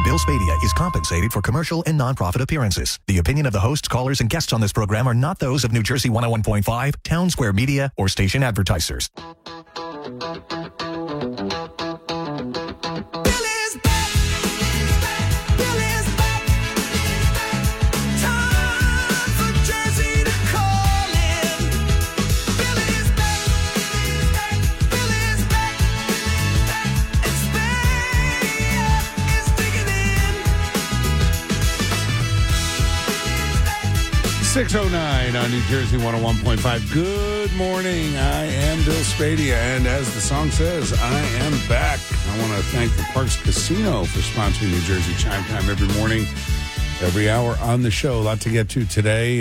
Bill Spadea is compensated for commercial and nonprofit appearances. The opinion of the hosts, callers, and guests on this program are not those of New Jersey 101.5, Town Square Media, or station advertisers. .609 on New Jersey 101.5. Good morning. I am Bill Spadea, and as the song says, I am back. I want to thank the Parks Casino for sponsoring New Jersey Chime Time every morning, every hour on the show. A lot to get to today.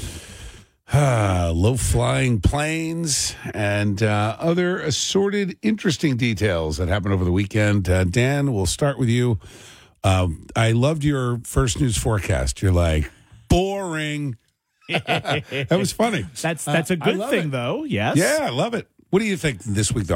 Low-flying planes and other assorted interesting details that happened over the weekend. Dan, we'll start with you. I loved your first news forecast. You're like, boring. That was funny. That's a good thing, though. Yes. Yeah, I love it. What do you think this week, though?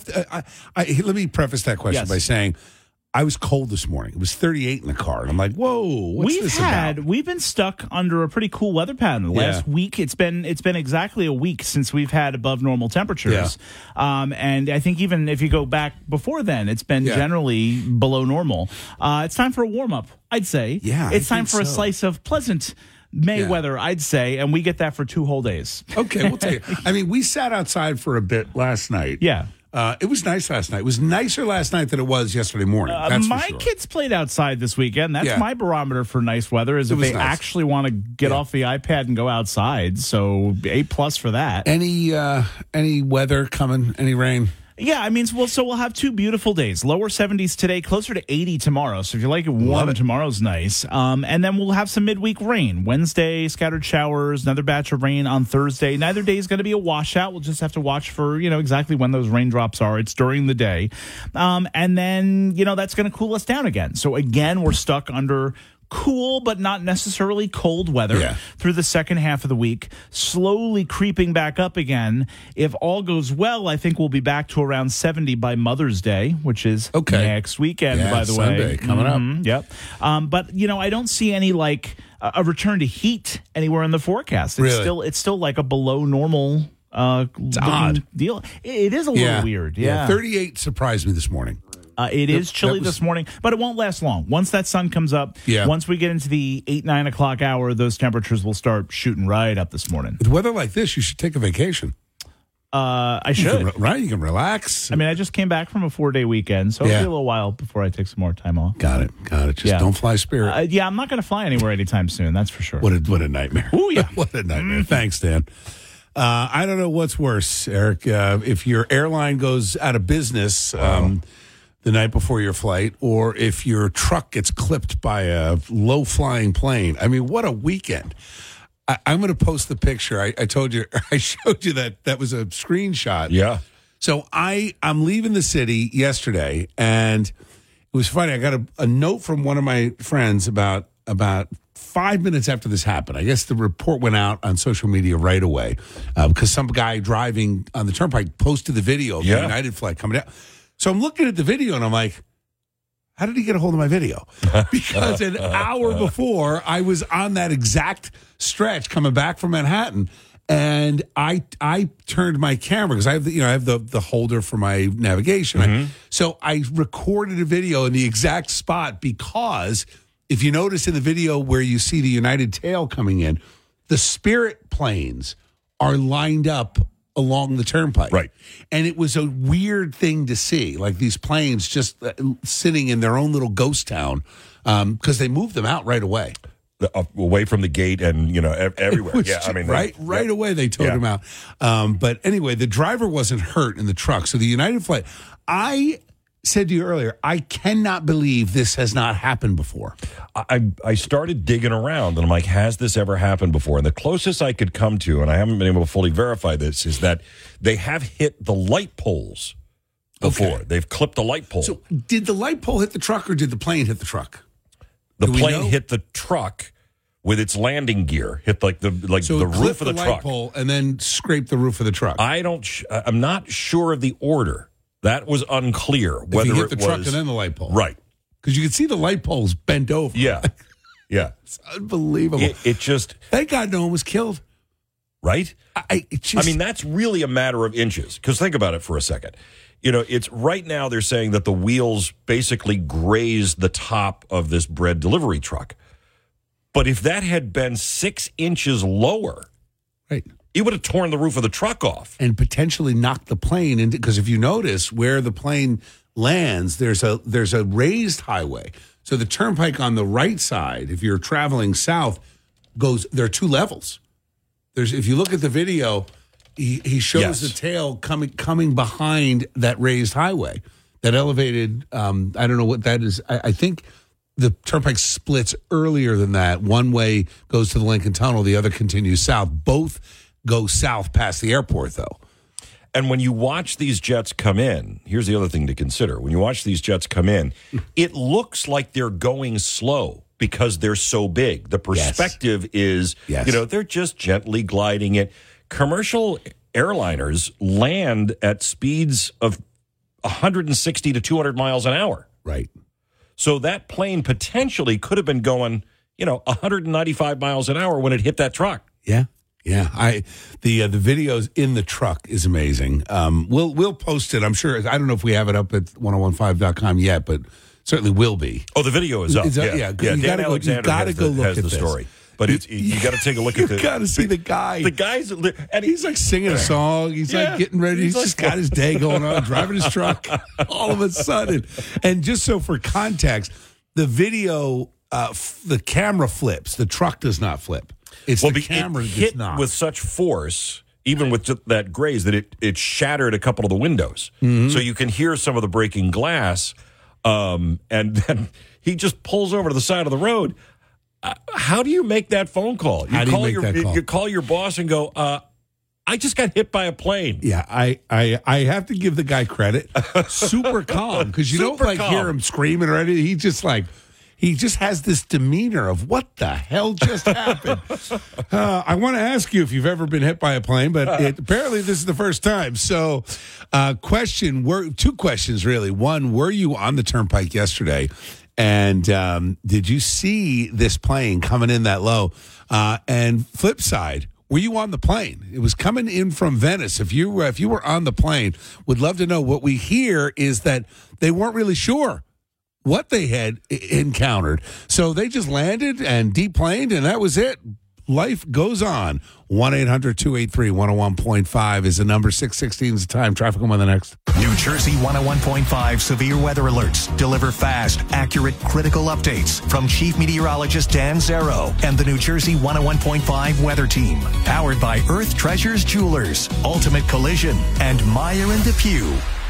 Let me preface that question by saying I was cold this morning. It was 38 in the car, and I'm like, "Whoa, what's this about?" We've been stuck under a pretty cool weather pattern the last week. It's been exactly a week since we've had above normal temperatures, and I think even if you go back before then, it's been generally below normal. It's time for a warm up, I'd say. Yeah, it's time for a slice of pleasant May weather, I'd say, and we get that for 2 whole days. Okay, we'll take it. I mean, we sat outside for a bit last night. Yeah. It was nice last night. It was nicer last night than it was yesterday morning. That's my for sure. kids played outside this weekend. That's my barometer for nice weather, is if they actually want to get off the iPad and go outside. So A+ for that. Any weather coming? Any rain? Yeah, I mean, so we'll have 2 beautiful days. Lower 70s today, closer to 80 tomorrow. So if you like it warm, tomorrow's nice. And then we'll have some midweek rain. Wednesday, scattered showers, another batch of rain on Thursday. Neither day is going to be a washout. We'll just have to watch for, exactly when those raindrops are. It's during the day. And then, that's going to cool us down again. So again, we're stuck under cool but not necessarily cold weather through the second half of the week, slowly creeping back up again. If all goes well, I think we'll be back to around 70 by Mother's Day, which is next weekend, by the Sunday, way. Coming up. Yep. But, I don't see any, a return to heat anywhere in the forecast. It's still like a below normal it's odd deal. It is a little weird. Yeah. 38 surprised me this morning. It is chilly this morning, but it won't last long. Once that sun comes up, once we get into the 8-9 o'clock hour, those temperatures will start shooting right up this morning. With weather like this, you should take a vacation. I should. You can relax. I mean, I just came back from a 4-day weekend, so it'll be a little while before I take some more time off. Got it. Just don't fly Spirit. I'm not going to fly anywhere anytime soon, that's for sure. What a nightmare. Ooh, yeah. What a nightmare. Thanks, Dan. I don't know what's worse, Eric. If your airline goes out of business the night before your flight, or if your truck gets clipped by a low-flying plane. I mean, what a weekend. I'm going to post the picture. I told you, I showed you that was a screenshot. Yeah. So I'm leaving the city yesterday, and it was funny. I got a note from one of my friends about 5 minutes after this happened. I guess the report went out on social media right away because some guy driving on the turnpike posted the video of the United flight coming down. So I'm looking at the video, and I'm like, how did he get a hold of my video? Because an hour before, I was on that exact stretch coming back from Manhattan, and I turned my camera because I have the holder for my navigation. So I recorded a video in the exact spot because if you notice in the video where you see the United tail coming in, the Spirit planes are lined up along the turnpike. Right. And it was a weird thing to see, like these planes just sitting in their own little ghost town because they moved them out right away. Away from the gate and, everywhere. Right away they towed them out. But anyway, the driver wasn't hurt in the truck. So the United flight, I said to you earlier, I cannot believe this has not happened before. I started digging around, and I'm like, has this ever happened before? And the closest I could come to, and I haven't been able to fully verify this, is that they have hit the light poles before. Okay. They've clipped the light pole. So did the light pole hit the truck, or did the plane hit the truck? The plane hit the truck with its landing gear, hit the roof of the truck. Light pole and then scraped the roof of the truck. I'm not sure of the order. That was unclear. Whether it hit the truck and then the light pole. Right. because you can see the light poles bent over. Yeah. Yeah. It's unbelievable. It just, Thank God no one was killed. right? I mean, that's really a matter of inches. Because think about it for a second. It's right now they're saying that the wheels basically grazed the top of this bread delivery truck. But if that had been 6 inches lower, right. it would have torn the roof of the truck off. And potentially knocked the plane into, because if you notice where the plane lands, there's a raised highway. So the turnpike on the right side, if you're traveling south, there are 2 levels. If you look at the video, he shows Yes. the tail coming behind that raised highway, that elevated. I don't know what that is. I think the turnpike splits earlier than that. One way goes to the Lincoln Tunnel, the other continues south. Both go south past the airport, though. And when you watch these jets come in, here's the other thing to consider. When you watch these jets come in, it looks like they're going slow because they're so big. The perspective is, they're just gently gliding it. Commercial airliners land at speeds of 160 to 200 miles an hour. Right. So that plane potentially could have been going, 195 miles an hour when it hit that truck. Yeah. Yeah, the videos in the truck is amazing. We'll post it. I'm sure. I don't know if we have it up at 1015.com yet, but certainly will be. Oh, the video is up. Yeah. Dan Alexander has the story. But you got to take a look at the. You got to see the guy. The guy's and he's like singing a song. He's like getting ready. He's just got his day going on, driving his truck. All of a sudden, and just so for context, the video, the camera flips. The truck does not flip. It's the camera it that's hit not. with such force, even with that graze, that it shattered a couple of the windows. Mm-hmm. So you can hear some of the breaking glass. And then he just pulls over to the side of the road. How do you make that phone call? How do you make that call? You call your boss and go, I just got hit by a plane. Yeah, I have to give the guy credit. Super calm, because you don't hear him screaming or anything. He just has this demeanor of what the hell just happened. I want to ask you if you've ever been hit by a plane, but apparently this is the first time. So, two questions really. One, were you on the turnpike yesterday? And did you see this plane coming in that low? And flip side, were you on the plane? It was coming in from Venice. If you were on the plane, would love to know. What we hear is that they weren't really sure what they had encountered. So they just landed and deplaned, and that was it. Life goes on. 1-800-283-101.5 is the number. 6:16 is the time. Traffic on the next. New Jersey 101.5 severe weather alerts deliver fast, accurate, critical updates from Chief Meteorologist Dan Zero and the New Jersey 101.5 weather team. Powered by Earth Treasures Jewelers, Ultimate Collision, and Meyer and DePue.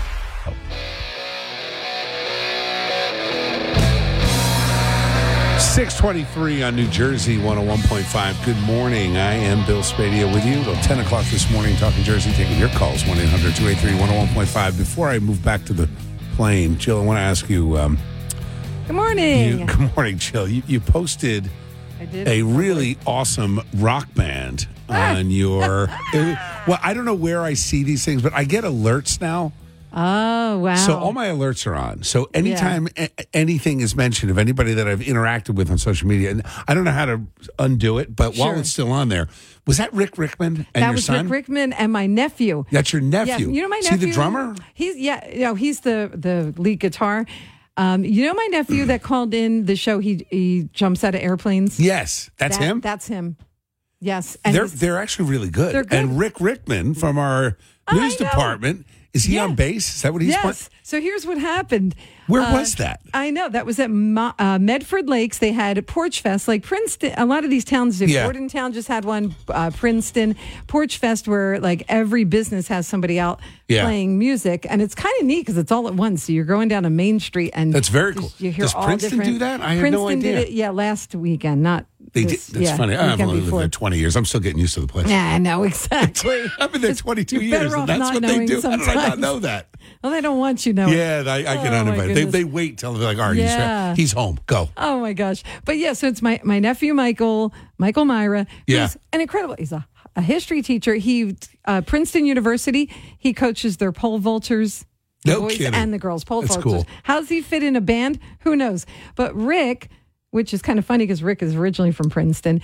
.623 on New Jersey 101.5. Good morning. I am Bill Spadia with you until 10 o'clock this morning, talking Jersey, taking your calls, 1-800-283-101.5. Before I move back to the plane, Jill, I want to ask you. Good morning. Good morning, Jill. You posted a really awesome rock band on your. Well, I don't know where I see these things, but I get alerts now. Oh, wow. So all my alerts are on. So anytime anything is mentioned of anybody that I've interacted with on social media, and I don't know how to undo it, but while it's still on there, was that Rick Rickman and your son? That was Rick Rickman and my nephew. That's your nephew. Yes. You know my nephew? Is he the drummer? He's the lead guitar. You know my nephew that called in the show, he jumps out of airplanes? Yes. That's him? That's him. Yes. And they're actually really good. They're good. And Rick Rickman from our news department, is he on bass? Is that what he's playing? Yes. So here's what happened. Where was that? I know. That was at Medford Lakes. They had a Porch Fest. Like Princeton, a lot of these towns do. Bordentown just had one. Princeton. Porch Fest, where like every business has somebody out playing music. And it's kind of neat because it's all at once. So you're going down a main street and that's very cool. You hear Does all Princeton different. do that? I have Princeton no idea. Did it, last weekend. Not They did. That's funny. I've only lived there 20 years. I'm still getting used to the place. Yeah, I know, exactly. I've been there 22 You're better years, and off that's not what they knowing do. How did I not sometimes. know that? Well, they don't want you knowing. Yeah, I get uninvited. They wait till they're like, all right, he's home. Go. Oh, my gosh. But, so it's my nephew, Michael Myra. He's an incredible, he's a history teacher. He Princeton University, he coaches their pole vaulters The No boys kidding. and the girls pole That's vaulters. cool. How does he fit in a band? Who knows? But Rick, which is kind of funny because Rick is originally from Princeton,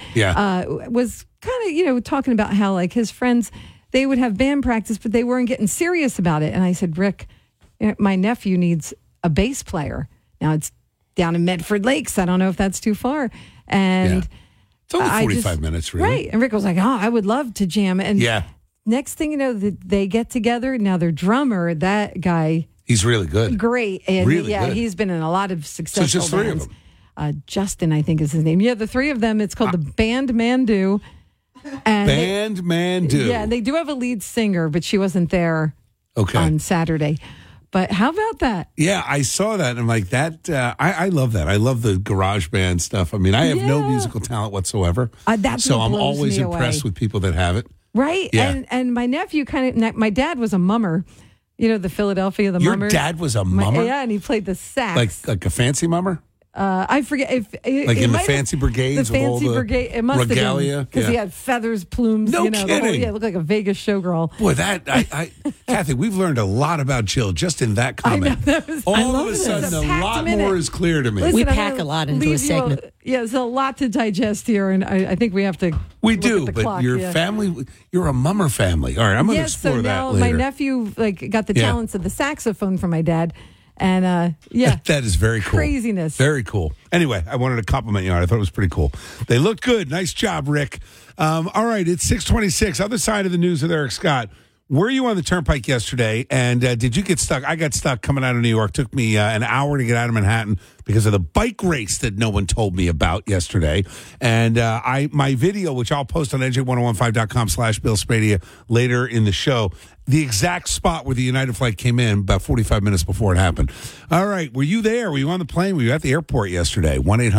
was kind of, talking about how like his friends, they would have band practice, but they weren't getting serious about it. And I said, Rick, my nephew needs a bass player. Now it's down in Medford Lakes. I don't know if that's too far. And it's only 45 minutes, really. Right. And Rick was like, I would love to jam. And next thing you know, they get together. Now their drummer, that guy, he's really good. Great. And really good. He's been in a lot of successful So it's just three bands. of them. Justin, I think is his name. Yeah, the three of them. It's called the Band Mandu. And Band Mandu. Yeah, they do have a lead singer, but she wasn't there on Saturday. But how about that? Yeah, I saw that, and I'm like, that. I love that. I love the garage band stuff. I mean, I have no musical talent whatsoever. That's so what I'm blows always me impressed away. with people that have it. Right. Yeah. And my nephew my dad was a mummer. The Philadelphia, the Your mummers. dad was a mummer? Yeah, and he played the sax. Like a fancy mummer? I forget if like in the fancy brigades, the fancy with all the brigade. It must regalia, have been because he had feathers, plumes. No the whole, kidding. it looked like a Vegas showgirl. Boy, that Kathy, we've learned a lot about Jill just in that comment. All of a sudden, a lot more is clear to me. Listen, we pack a lot into a segment. There's a lot to digest here, and I think we have to. We look do, at the but clock, your family, you're a mummer family. All right, I'm going to explore so that now later. my nephew got the talents of the saxophone from my dad. And that is very cool. Craziness. Very cool. Anyway, I wanted to compliment you on it. I thought it was pretty cool. They looked good. Nice job, Rick. All right, it's 6:26. Other side of the news with Eric Scott. Were you on the Turnpike yesterday? And did you get stuck? I got stuck coming out of New York. Took me an hour to get out of Manhattan because of the bike race that no one told me about yesterday. And my video, which I'll post on NJ1015.com/Bill Spadea later in the show, the exact spot where the United flight came in about 45 minutes before it happened. All right. Were you there? Were you on the plane? Were you at the airport yesterday?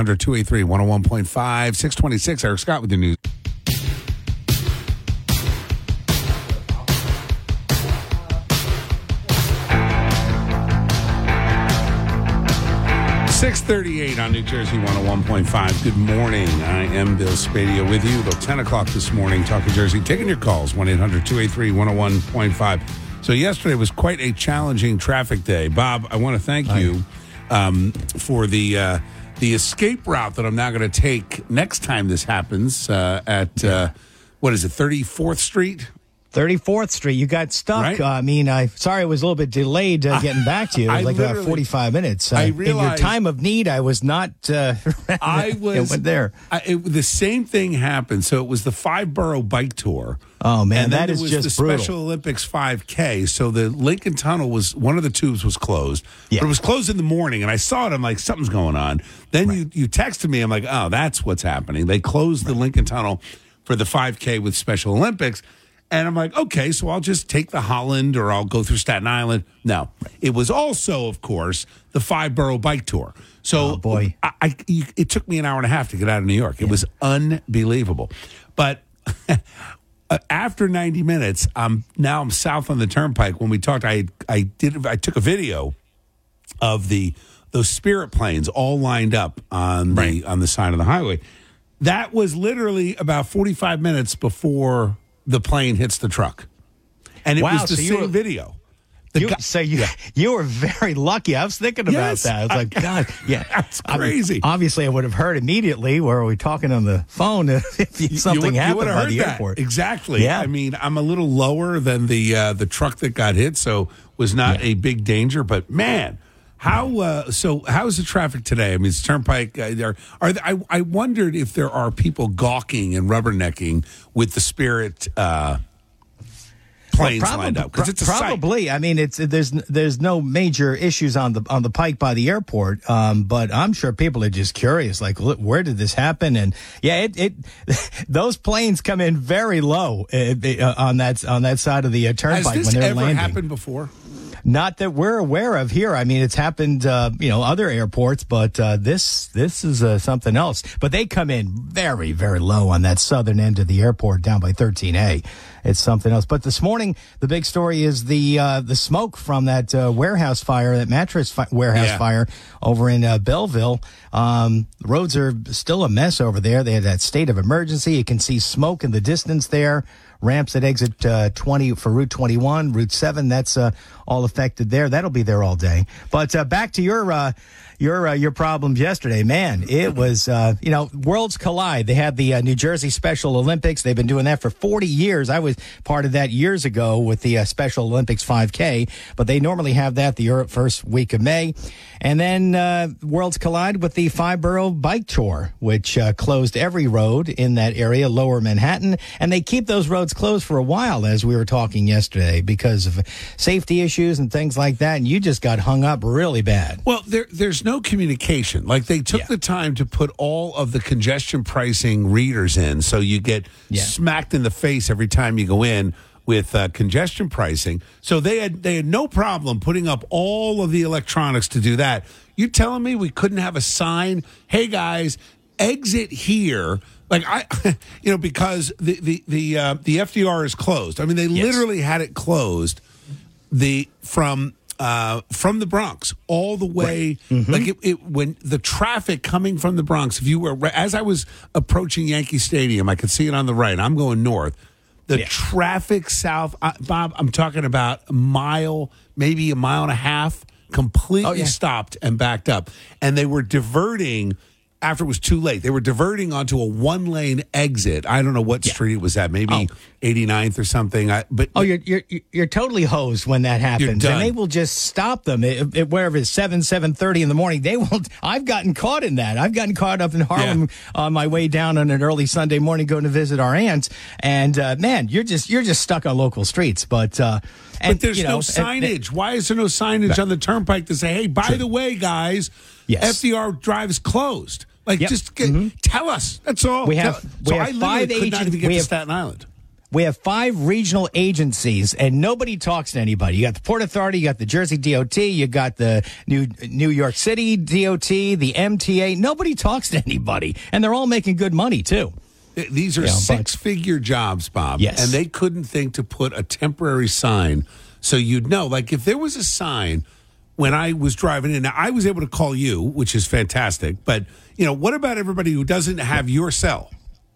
1-800-283-101.5, 626. Eric Scott with your news. .38 on New Jersey 101.5. Good morning. I am Bill Spadea with you till 10 o'clock this morning, Talking Jersey. Taking your calls, 1-800-283-101.5. So yesterday was quite a challenging traffic day. Bob, I want to thank you for the escape route that I'm now going to take next time this happens at, 34th Street? 34th Street. You got stuck. Right? Sorry, it was a little bit delayed getting back to you. It was like about 45 minutes. I in realized, your time of need, I was not. I was. It went there. The same thing happened. So it was the 5-borough bike tour. Oh man, and that then is was just the brutal. Special Olympics 5K. So the Lincoln Tunnel was one of the tubes was closed, Yeah. but it was closed in the morning, and I saw it. I'm like, something's going on. Then you texted me. I'm like, oh, that's what's happening. They closed the Lincoln Tunnel for the 5K with Special Olympics. And I'm like, okay, so I'll just take the Holland or I'll go through Staten Island. No, it was also, of course, the 5-borough bike tour. So, boy. It took me an hour and a half to get out of New York. It was unbelievable. But after 90 minutes, I'm south on the Turnpike. When we talked, I took a video of those Spirit planes all lined up on the side of the highway. That was literally about 45 minutes before the plane hits the truck. And it was the same video. You were very lucky. I was thinking about that. I was like, God, yeah. That's crazy. Obviously, I would have heard immediately. Where are we talking on the phone if something happened by the airport? Exactly. Yeah. I mean, I'm a little lower than the truck that got hit, so was not a big danger. But, man, how's the traffic today? I mean, it's Turnpike. I wondered if there are people gawking and rubbernecking with the Spirit planes lined up, because it's a probably. sight. I mean, there's no major issues on the pike by the airport, but I'm sure people are just curious, like, look, where did this happen? And those planes come in very low on that side of the turnpike Has this when they're ever landing. happened before? Not that we're aware of here. I mean, it's happened, other airports, but this is something else. But they come in very, very low on that southern end of the airport down by 13A. it's something else. But this morning, the big story is the smoke from that warehouse fire, that mattress warehouse fire over in Belleville. The roads are still a mess over there. They had that state of emergency. You can see smoke in the distance there. Ramps at exit 20 for Route 21, Route 7. That's all affected there. That'll be there all day. But back to your problems yesterday, man. It was worlds collide. They had the New Jersey Special Olympics. They've been doing that for 40 years. I was part of that years ago with the Special Olympics 5K. But they normally have that the first week of May. And then worlds collide with the 5-borough bike tour, which closed every road in that area, Lower Manhattan. And they keep those roads closed for a while, as we were talking yesterday, because of safety issues and things like that. And you just got hung up really bad. Well, there's no communication. Like, they took the time to put all of the congestion pricing readers in, so you get smacked in the face every time you go in with congestion pricing. So they had no problem putting up all of the electronics to do that. You telling me we couldn't have a sign? Hey guys, exit here. Like, because the FDR is closed. I mean, they literally had it closed from the Bronx all the way. Right. Like when the traffic coming from the Bronx, as I was approaching Yankee Stadium, I could see it on the right. I'm going north. The traffic south, Bob, I'm talking about a mile, maybe a mile and a half, completely stopped and backed up. And they were diverting after it was too late. They were diverting onto a one-lane exit. I don't know what street it was at, maybe 89th or something. You're totally hosed when that happens, and they will just stop them wherever it's 7:30 in the morning. They will. I've gotten caught in that. I've gotten caught up in Harlem on my way down on an early Sunday morning going to visit our aunts, and man, you're just stuck on local streets. But there's no signage. Why is there no signage on the turnpike to say, "Hey, by the way, guys, FDR Drive is closed"? Like, just tell us. That's all. We have 5 agents. To Staten Island. We have 5 regional agencies, and nobody talks to anybody. You got the Port Authority, you got the Jersey DOT, you got the New York City DOT, the MTA. Nobody talks to anybody, and they're all making good money too. These are 6-figure jobs, Bob. Yes. And they couldn't think to put a temporary sign so you'd know. Like, if there was a sign when I was driving in, now I was able to call you, which is fantastic, but what about everybody who doesn't have your cell?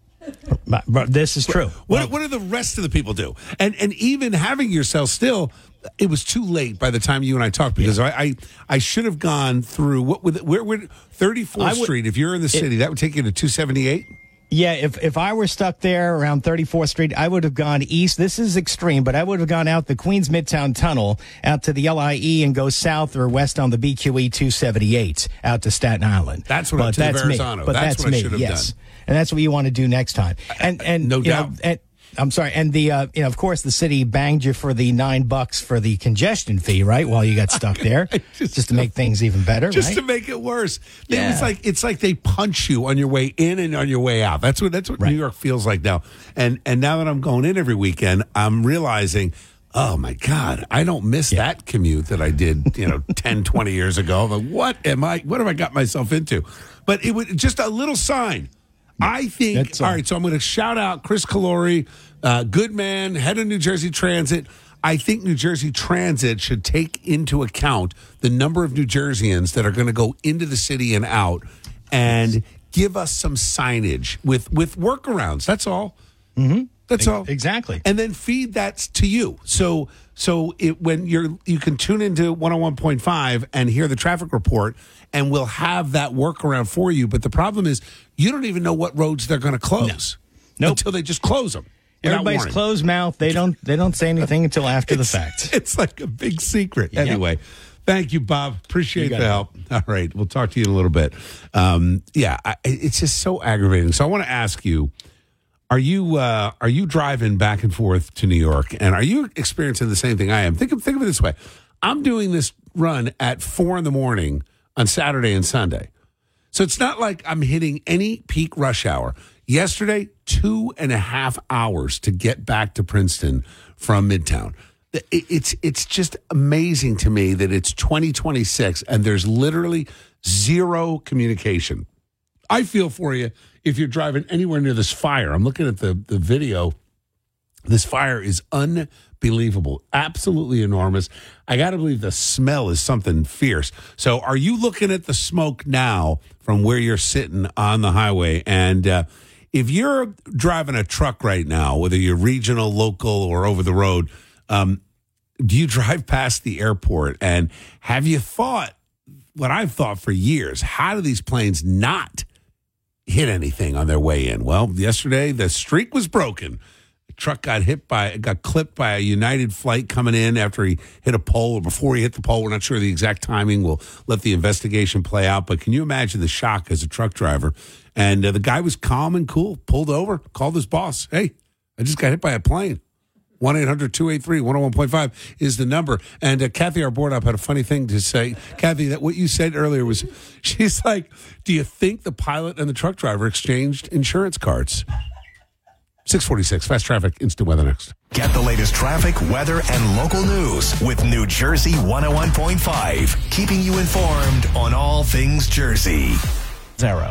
But this is true. What do the rest of the people do? And even having your cell still, it was too late by the time you and I talked, because I should have gone through where 34th Street. If you're in the city, that would take you to 278. Yeah, if I were stuck there around 34th Street, I would have gone east. This is extreme, but I would have gone out the Queens Midtown Tunnel out to the LIE and go south or west on the BQE 278 out to Staten Island. That's what to Verrazano. But that's what me. I should have done. And that's what you want to do next time. And no doubt. I'm sorry. And of course, the city banged you for the $9 for the congestion fee, right? While you got stuck there, just to make things even better, just to make it worse. Yeah. It's like they punch you on your way in and on your way out. That's what New York feels like now. And now that I'm going in every weekend, I'm realizing, oh my God, I don't miss that commute that I did, 10, 20 years ago. Like, what have I got myself into? But it was just a little sign. I think, all right, so I'm going to shout out Chris Calori, good man, head of New Jersey Transit. I think New Jersey Transit should take into account the number of New Jerseyans that are going to go into the city and out, and give us some signage with workarounds. That's all. Mm-hmm. That's all. Exactly. And then feed that to you. So when you can tune into 101.5 and hear the traffic report, and we'll have that workaround for you. But the problem is, you don't even know what roads they're going to close until they just close them. Everybody's closed mouth. They don't say anything until after the fact. It's like a big secret. Yep. Anyway, thank you, Bob. Appreciate the help. All right, we'll talk to you in a little bit. It's just so aggravating. So I want to ask you. Are you driving back and forth to New York, and are you experiencing the same thing I am? Think of it this way. I'm doing this run at 4 a.m. on Saturday and Sunday. So it's not like I'm hitting any peak rush hour. Yesterday, 2.5 hours to get back to Princeton from Midtown. It's just amazing to me that it's 2026 and there's literally zero communication. I feel for you if you're driving anywhere near this fire. I'm looking at the video This fire is unbelievable, absolutely enormous. I got to believe the smell is something fierce. So are you looking at the smoke now from where you're sitting on the highway? And if you're driving a truck right now, whether you're regional, local, or over the road, do you drive past the airport? And have you thought what I've thought for years? How do these planes not hit anything on their way in? Well, yesterday the streak was broken. The truck got clipped by a United flight coming in after he hit a pole or before he hit the pole. We're not sure the exact timing. We'll let the investigation play out. But can you imagine the shock as a truck driver? And the guy was calm and cool, pulled over, called his boss. Hey, I just got hit by a plane. 1-800-283-101.5 is the number. And Kathy, our board op, had a funny thing to say. Kathy, that what you said earlier was, she's like, do you think the pilot and the truck driver exchanged insurance cards? 646, Fast Traffic, Instant Weather next. Get the latest traffic, weather, and local news with New Jersey 101.5, keeping you informed on all things Jersey. Zero.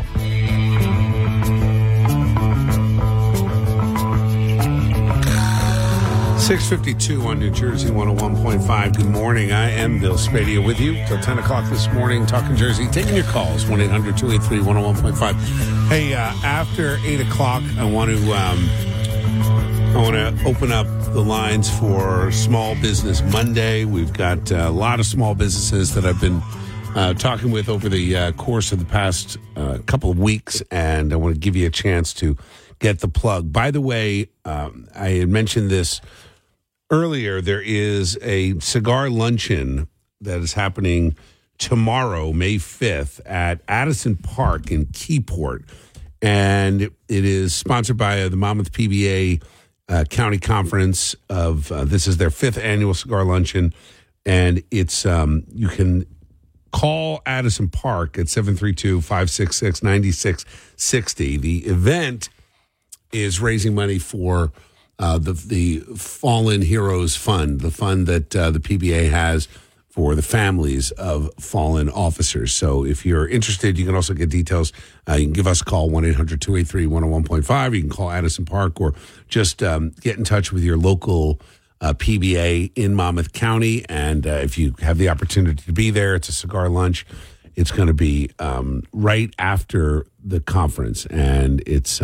6:52 on New Jersey 101.5. Good morning. I am Bill Spadia with you till 10 o'clock this morning, talking Jersey, taking your calls, 1-800-283-101.5. Hey, after 8 o'clock, I want to open up the lines for Small Business Monday. We've got a lot of small businesses that I've been talking with over the course of the past couple of weeks, and I want to give you a chance to get the plug. By the way, I had mentioned this earlier. There is a cigar luncheon that is happening tomorrow, May 5th, at Addison Park in Keyport. And it is sponsored by the Monmouth PBA County Conference. This is their 5th annual cigar luncheon. And it's you can call Addison Park at 732-566-9660. The event is raising money for the Fallen Heroes Fund, the fund that the PBA has for the families of fallen officers. So if you're interested, you can also get details. You can give us a call, 1-800-283-101.5. You can call Addison Park or just get in touch with your local PBA in Monmouth County. And if you have the opportunity to be there, it's a cigar lunch. It's going to be right after the conference, and it's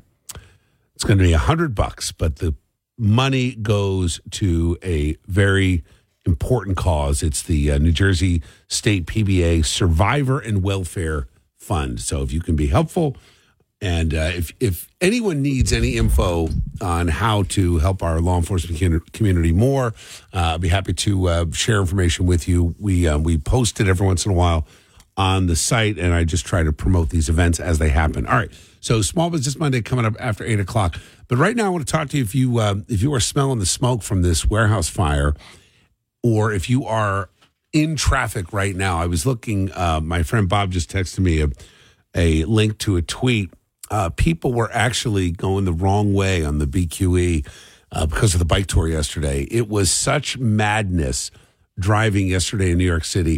going to be $100, but the money goes to a very important cause. It's the New Jersey State PBA Survivor and Welfare Fund. So if you can be helpful, and if anyone needs any info on how to help our law enforcement community more, I'd be happy to share information with you. We post it every once in a while on the site, and I just try to promote these events as they happen. All right, so Small Business Monday coming up after 8 o'clock. But right now I want to talk to you if you are smelling the smoke from this warehouse fire, or if you are in traffic right now. I was looking, my friend Bob just texted me a link to a tweet. People were actually going the wrong way on the BQE because of the bike tour yesterday. It was such madness driving yesterday in New York City.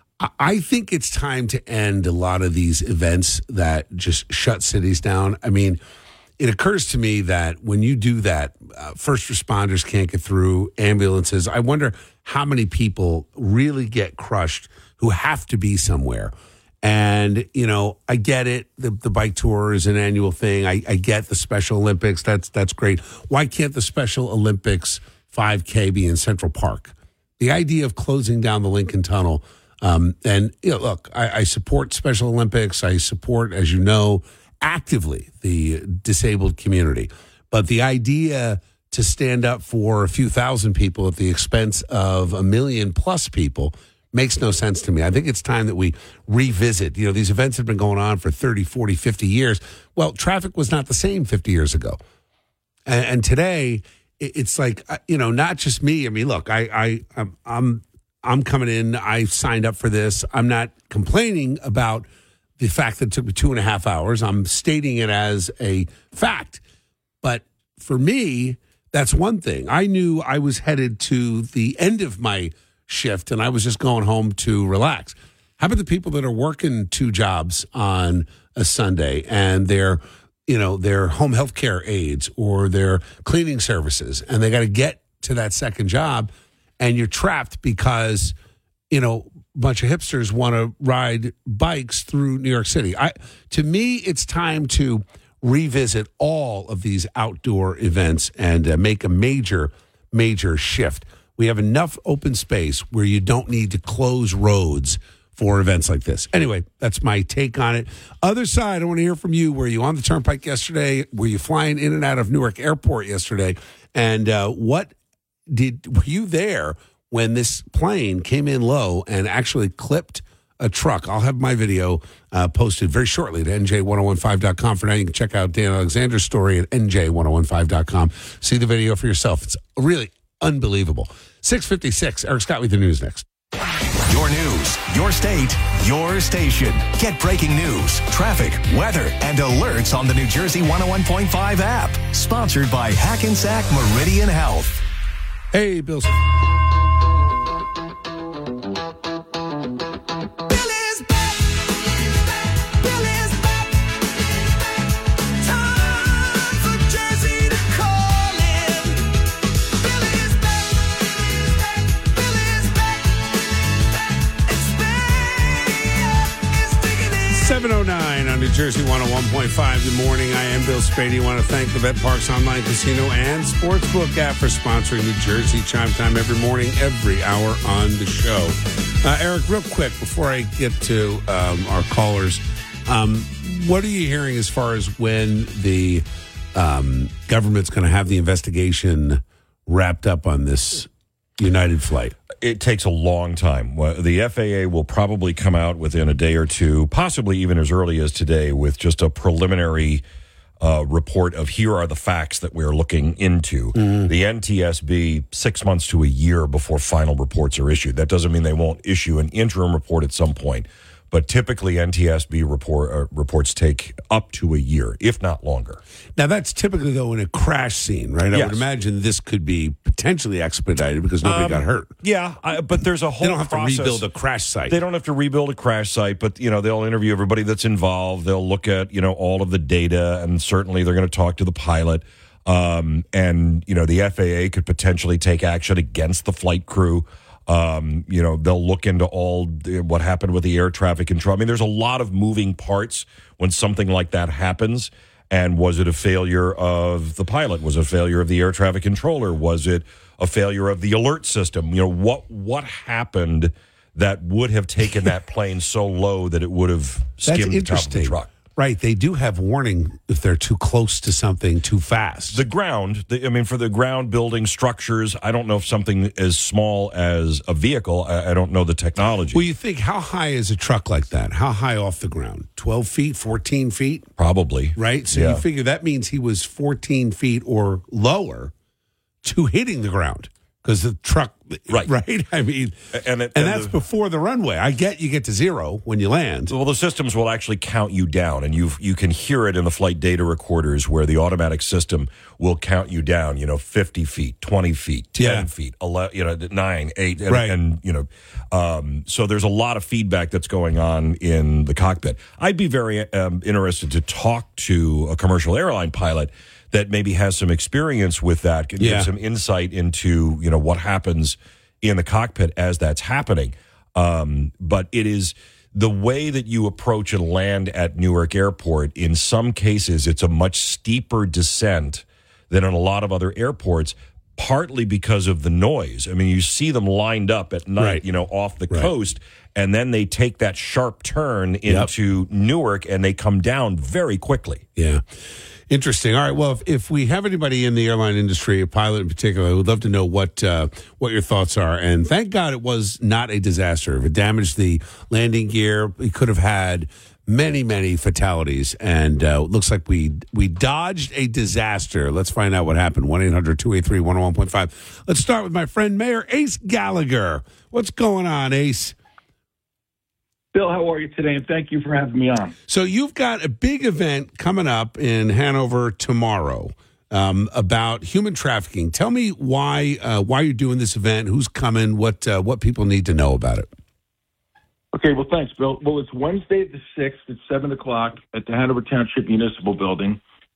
I think it's time to end a lot of these events that just shut cities down. I mean, it occurs to me that when you do that, first responders can't get through, ambulances. I wonder how many people really get crushed who have to be somewhere. And, you know, I get it. The bike tour is an annual thing. I get the Special Olympics. That's great. Why can't the Special Olympics 5K be in Central Park? The idea of closing down the Lincoln Tunnel. And, you know, look, I support Special Olympics. I support, as you know, actively the disabled community. But the idea to stand up for a few thousand people at the expense of 1 million plus people makes no sense to me. I think it's time that we revisit. You know, these events have been going on for 30, 40, 50 years. Well, traffic was not the same 50 years ago. And today, it's like, you know, not just me. I mean, look, I'm coming in. I signed up for this. I'm not complaining about the fact that it took me 2.5 hours. I'm stating it as a fact. But for me, that's one thing. I knew I was headed to the end of my shift, and I was just going home to relax. How about the people that are working 2 jobs on a Sunday, and they're their home health care aides or their cleaning services, and they got to get to that second job, and you're trapped because, a bunch of hipsters want to ride bikes through New York City. To me, it's time to revisit all of these outdoor events and make a major shift. We have enough open space where you don't need to close roads for events like this. Anyway, that's my take on it. Other side, I want to hear from you. Were you on the Turnpike yesterday? Were you flying in and out of Newark Airport yesterday? And were you there when this plane came in low and actually clipped a truck? I'll have my video posted very shortly to NJ1015.com. For now, you can check out Dan Alexander's story at NJ1015.com. See the video for yourself. It's really unbelievable. 6:56, Eric Scott with the news next. Your news, your state, your station. Get breaking news, traffic, weather, and alerts on the New Jersey 101.5 app. Sponsored by Hackensack Meridian Health. Hey, Bill. On New Jersey 101.5. Good morning. I am Bill Spady. I want to thank the Vet Parks Online Casino and Sportsbook app for sponsoring New Jersey Chime Time every morning, every hour on the show. Eric, real quick, before I get to our callers, what are you hearing as far as when the government's going to have the investigation wrapped up on this United flight? It takes a long time. The FAA will probably come out within a day or two, possibly even as early as today, with just a preliminary report of here are the facts that we're looking into. Mm-hmm. The NTSB, 6 months to a year before final reports are issued. That doesn't mean they won't issue an interim report at some point, but typically NTSB reports take up to a year, if not longer. Now, that's typically, though, in a crash scene, right? Yes. I would imagine this could be potentially expedited because nobody got hurt. Yeah, but there's a whole They don't have process. to rebuild a crash site. They don't have to rebuild a crash site, but, they'll interview everybody that's involved. They'll look at, all of the data, and certainly they're going to talk to the pilot. And, the FAA could potentially take action against the flight crew. They'll look into all what happened with the air traffic control. I mean, there's a lot of moving parts when something like that happens. And was it a failure of the pilot? Was it a failure of the air traffic controller? Was it a failure of the alert system? What happened that would have taken that plane so low that it would have skimmed the top of the truck? Right. They do have warning if they're too close to something too fast. The ground, for the ground building structures, I don't know if something as small as a vehicle, I don't know the technology. Well, you think, how high is a truck like that? How high off the ground? 12 feet, 14 feet? Probably. Right? So you figure that means he was 14 feet or lower to hitting the ground. Because the truck, right? I mean, and that's before the runway. I get you get to zero when you land. Well, the systems will actually count you down, and you can hear it in the flight data recorders where the automatic system will count you down. 50 feet, 20 feet, 10 feet, 11, 9, 8, and so there's a lot of feedback that's going on in the cockpit. I'd be very interested to talk to a commercial airline pilot that maybe has some experience with that, can give some insight into, what happens in the cockpit as that's happening. But it is the way that you approach and land at Newark Airport. In some cases, it's a much steeper descent than in a lot of other airports, partly because of the noise. I mean, you see them lined up at night, off the coast, and then they take that sharp turn into Newark, and they come down very quickly. Yeah. Interesting. All right. Well, if we have anybody in the airline industry, a pilot in particular, I would love to know what your thoughts are. And thank God it was not a disaster. If it damaged the landing gear, we could have had many, many fatalities. And looks like we dodged a disaster. Let's find out what happened. 1-800-283-101.5. Let's start with my friend, Mayor Ace Gallagher. What's going on, Ace? Bill, how are you today? And thank you for having me on. So you've got a big event coming up in Hanover tomorrow about human trafficking. Tell me why you're doing this event, who's coming, what people need to know about it. Okay, well, thanks, Bill. Well, it's Wednesday the 6th at 7 o'clock at the Hanover Township Municipal Building.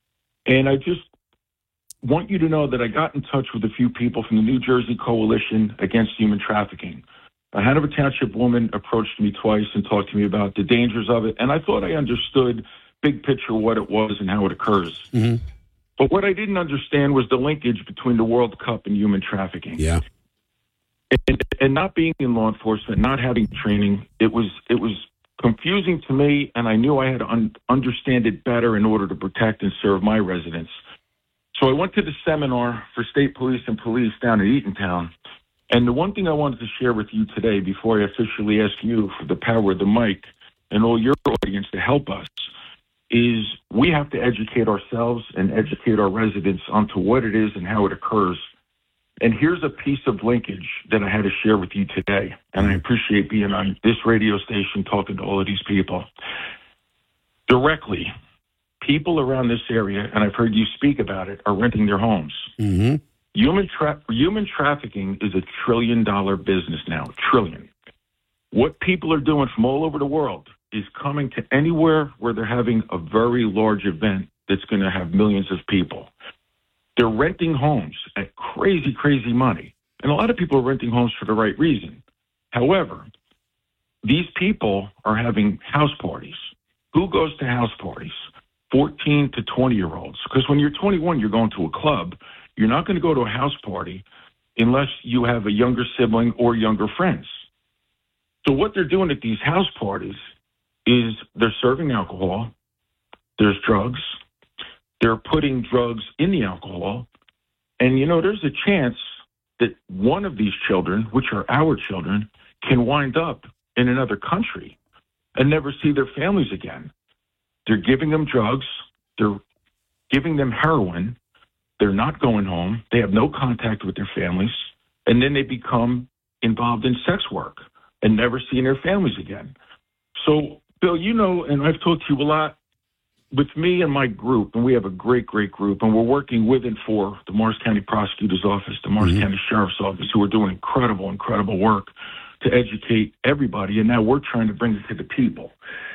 And I just want you to know that I got in touch with a few people from the New Jersey Coalition Against Human Trafficking. A Hanover Township woman approached me twice and talked to me about the dangers of it, and I thought I understood big picture what it was and how it occurs. Mm-hmm. But what I didn't understand was the linkage between the World Cup and human trafficking. Yeah. And not being in law enforcement, not having training, it was confusing to me, and I knew I had to understand it better in order to protect and serve my residents. So I went to the seminar for state police and police down at Eatontown, and the one thing I wanted to share with you today before I officially ask you for the power of the mic and all your audience to help us is we have to educate ourselves and educate our residents onto what it is and how it occurs. And here's a piece of linkage that I had to share with you today, and I appreciate being on this radio station talking to all of these people. Directly, people around this area, and I've heard you speak about it, are renting their homes. Mm-hmm. Human trafficking is $1 trillion business now, $1 trillion. What people are doing from all over the world is coming to anywhere where they're having a very large event that's going to have millions of people. They're renting homes at crazy, crazy money. And a lot of people are renting homes for the right reason. However, these people are having house parties. Who goes to house parties? 14 to 20-year-olds. Because when you're 21, you're going to a club. You're not going to go to a house party unless you have a younger sibling or younger friends. So what they're doing at these house parties is they're serving alcohol. There's drugs. They're putting drugs in the alcohol. And, there's a chance that one of these children, which are our children, can wind up in another country and never see their families again. They're giving them drugs. They're giving them heroin. They're not going home. They have no contact with their families. And then they become involved in sex work and never seeing their families again. So, Bill, and I've talked to you a lot, with me and my group, and we have a great, great group, and we're working with and for the Morris County Prosecutor's Office, the Morris County Sheriff's Office, who are doing incredible, incredible work to educate everybody, and now we're trying to bring it to the people.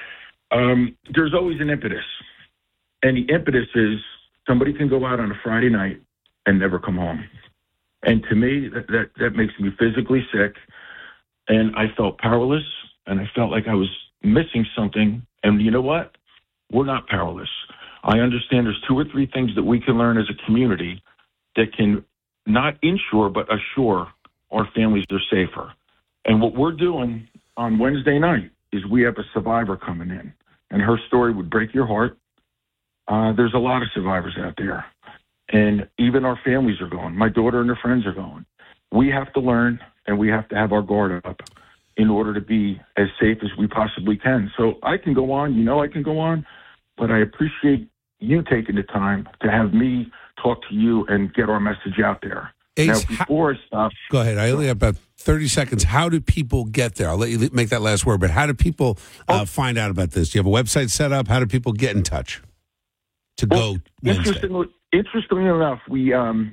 There's always an impetus, and the impetus is somebody can go out on a Friday night and never come home. And to me, that makes me physically sick, and I felt powerless, and I felt like I was missing something, and you know what? We're not powerless. I understand there's 2 or 3 things that we can learn as a community that can not ensure but assure our families are safer. And what we're doing on Wednesday night is we have a survivor coming in, and her story would break your heart. There's a lot of survivors out there, and even our families are going. My daughter and her friends are going. We have to learn, and we have to have our guard up in order to be as safe as we possibly can. So I can go on, I can go on, but I appreciate you taking the time to have me talk to you and get our message out there. Ace, now, before I stop... Go ahead. I only have about 30 seconds. How do people get there? I'll let you make that last word, but how do people find out about this? Do you have a website set up? How do people get in touch to go Wednesday? Interestingly enough, we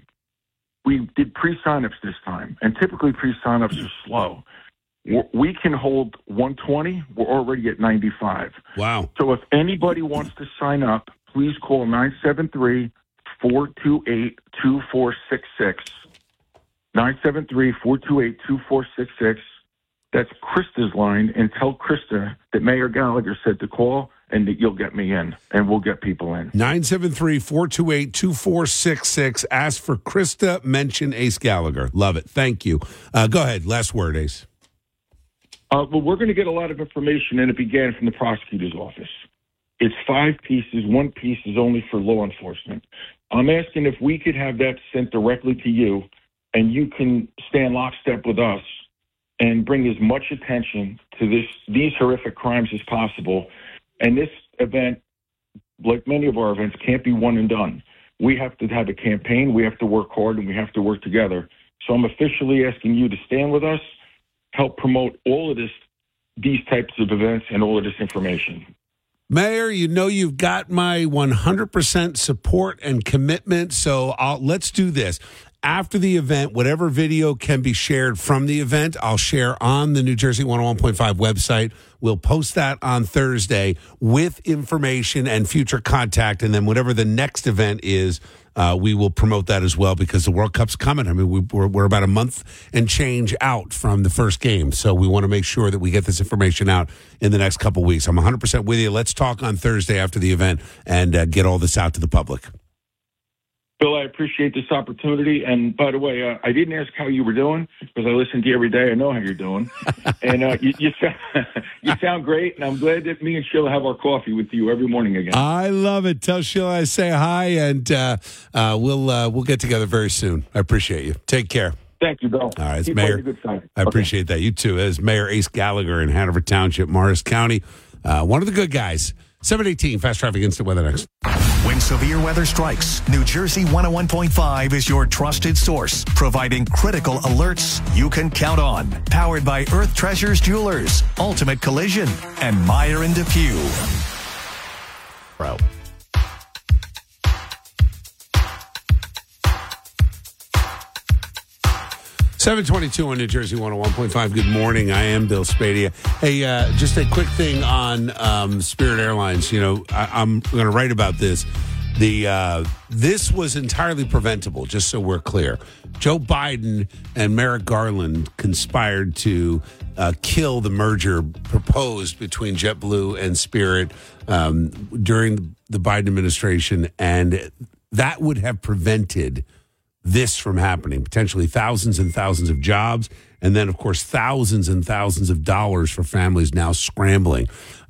did pre-signups this time, and typically pre-signups are slow. We can hold 120. We're already at 95. Wow. So if anybody wants to sign up, please call 973-428-2466. 973-428-2466. That's Krista's line, and tell Krista that Mayor Gallagher said to call and that you'll get me in, and we'll get people in. 973-428-2466. Ask for Krista, mention Ace Gallagher. Love it. Thank you. Go ahead. Last word, Ace. Well, we're going to get a lot of information, and it began from the prosecutor's office. It's 5 pieces. 1 piece is only for law enforcement. I'm asking if we could have that sent directly to you, and you can stand lockstep with us and bring as much attention to these horrific crimes as possible. And this event, like many of our events, can't be one and done. We have to have a campaign. We have to work hard, and we have to work together. So I'm officially asking you to stand with us, help promote all of these types of events and all of this information. Mayor, you've got my 100% support and commitment, so let's do this. after the event, whatever video can be shared from the event, I'll share on the New Jersey 101.5 website. We'll post that on Thursday with information and future contact. And then whatever the next event is, we will promote that as well because the World Cup's coming. I mean, we're about a month and change out from the first game. So we want to make sure that we get this information out in the next couple weeks. I'm 100% with you. Let's talk on Thursday after the event and get all this out to the public. Bill, I appreciate this opportunity. And by the way, I didn't ask how you were doing because I listen to you every day. I know how you're doing. And you sound great. And I'm glad that me and Sheila have our coffee with you every morning again. I love it. Tell Sheila I say hi, and we'll get together very soon. I appreciate you. Take care. Thank you, Bill. All right, it's Keep Mayor. on the good side. I appreciate that. You too. As Mayor Ace Gallagher in Hanover Township, Morris County. One of the good guys. 7:18, Fast Traffic Instant Weather next. When severe weather strikes, New Jersey 101.5 is your trusted source, providing critical alerts you can count on. Powered by Earth Treasures Jewelers, Ultimate Collision, and Meyer and Depew. Bro. $7:22 on New Jersey 101.5. Good morning. I am Bill Spadea. Hey, just a quick thing on Spirit Airlines. You know, I'm going to write about this. This was entirely preventable, just so we're clear. Joe Biden and Merrick Garland conspired to kill the merger proposed between JetBlue and Spirit during the Biden administration, and that would have prevented this from happening, potentially thousands and thousands of jobs, and then, of course, thousands and thousands of dollars for families now scrambling.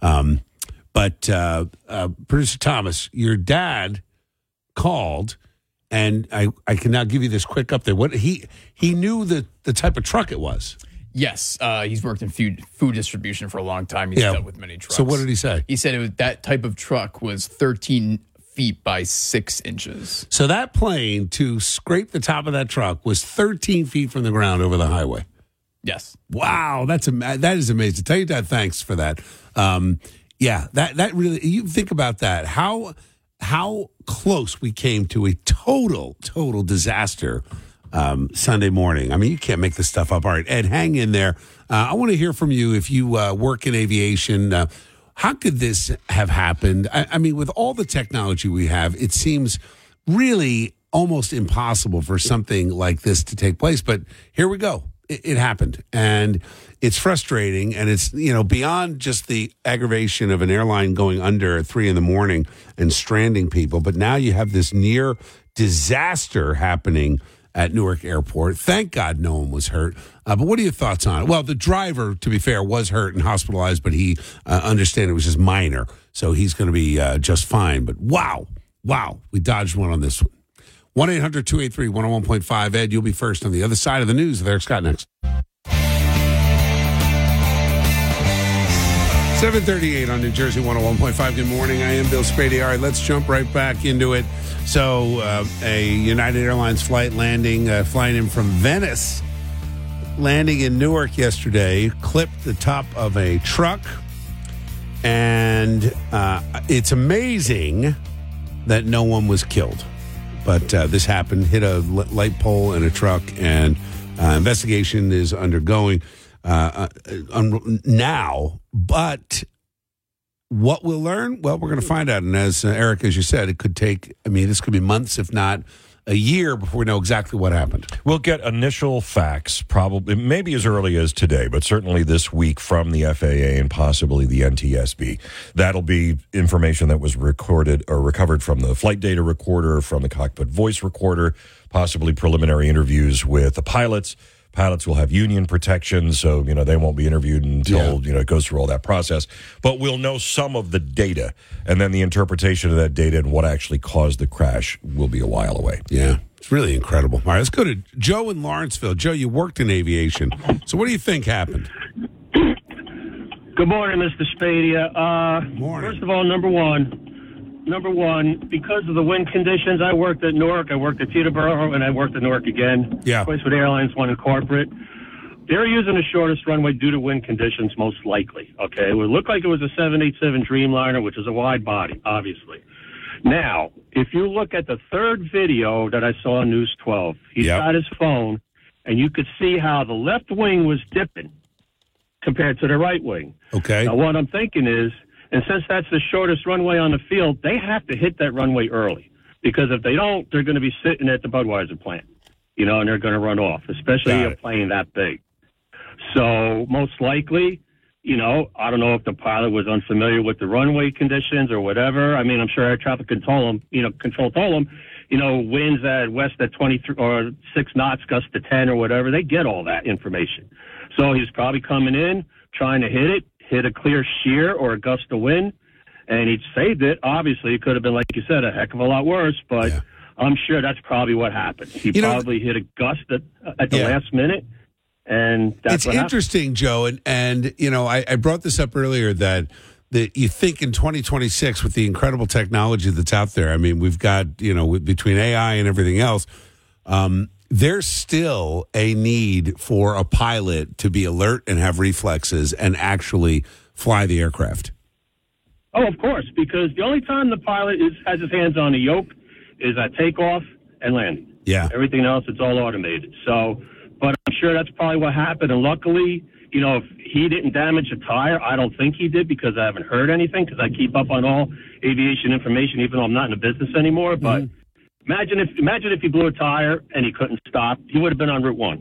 But Producer Thomas, your dad called, and I can now give you this quick update. What he knew the type of truck it was. Yes, he's worked in food distribution for a long time. He's dealt with many trucks. So what did he say? He said that type of truck was 13 feet by 6 inches. So that plane, to scrape the top of that truck, was 13 feet from the ground over the highway. Yes. Wow, that is amazing. Tell your dad thanks for that. Yeah, that really, you think about that. How close we came to a total disaster Sunday morning. I mean, you can't make this stuff up. All right, Ed, hang in there. I want to hear from you if you work in aviation. How could this have happened? I mean, with all the technology we have, it seems really almost impossible for something like this to take place. But here we go. It happened. And it's frustrating. And it's, beyond just the aggravation of an airline going under at 3 a.m. and stranding people. But now you have this near disaster happening at Newark Airport. Thank God no one was hurt. But what are your thoughts on it? Well, the driver, to be fair, was hurt and hospitalized, but he understand it was just minor. So he's going to be just fine. But wow, we dodged one on this one. 1-800-283-101.5. Ed, you'll be first on the other side of the news. With Eric Scott next. 7:38 on New Jersey 101.5. Good morning. I am Bill Spadea. All right, let's jump right back into it. So a United Airlines flight flying in from Venice, landing in Newark yesterday, clipped the top of a truck. And it's amazing that no one was killed. But this happened, hit a light pole and a truck, and investigation is undergoing now. But what we'll learn, well, we're going to find out. And as Eric, as you said, it could take, this could be months, if not a year, before we know exactly what happened. We'll get initial facts, probably maybe as early as today, but certainly this week from the FAA and possibly the NTSB. That'll be information that was recorded or recovered from the flight data recorder, from the cockpit voice recorder, possibly preliminary interviews with the pilots. Pilots will have union protection, so, they won't be interviewed until, it goes through all that process. But we'll know some of the data, and then the interpretation of that data and what actually caused the crash will be a while away. Yeah, it's really incredible. All right, let's go to Joe in Lawrenceville. Joe, you worked in aviation. So what do you think happened? Good morning, Mr. Spadea. Morning. First of all, number one, because of the wind conditions, I worked at Newark, I worked at Teterboro, and I worked at Newark again. Yeah. Twice with airlines, one in corporate. They're using the shortest runway due to wind conditions, most likely. Okay, it would look like it was a 787 Dreamliner, which is a wide body, obviously. Now, if you look at the third video that I saw on News 12, he's got his phone, and you could see how the left wing was dipping compared to the right wing. Okay. Now, what I'm thinking is, and since that's the shortest runway on the field, they have to hit that runway early. Because if they don't, they're going to be sitting at the Budweiser plant, and they're going to run off, especially a plane that big. So most likely, I don't know if the pilot was unfamiliar with the runway conditions or whatever. I mean, I'm sure air traffic control told him, winds at west at 23 or 6 knots, gust to 10 or whatever. They get all that information. So he's probably coming in, trying to hit a clear shear or a gust of wind, and he saved it. Obviously, it could have been, like you said, a heck of a lot worse, but I'm sure that's probably what happened. He probably hit a gust at the last minute. And that's it's interesting, Joe, and I brought this up earlier that you think in 2026 with the incredible technology that's out there. I mean, we've got between AI and everything else, there's still a need for a pilot to be alert and have reflexes and actually fly the aircraft. Oh, of course, because the only time the pilot has his hands on the yoke is at takeoff and landing. Yeah, everything else it's all automated. So. But I'm sure that's probably what happened. And luckily, if he didn't damage a tire, I don't think he did because I haven't heard anything because I keep up on all aviation information, even though I'm not in the business anymore. But imagine if he blew a tire and he couldn't stop, he would have been on Route 1.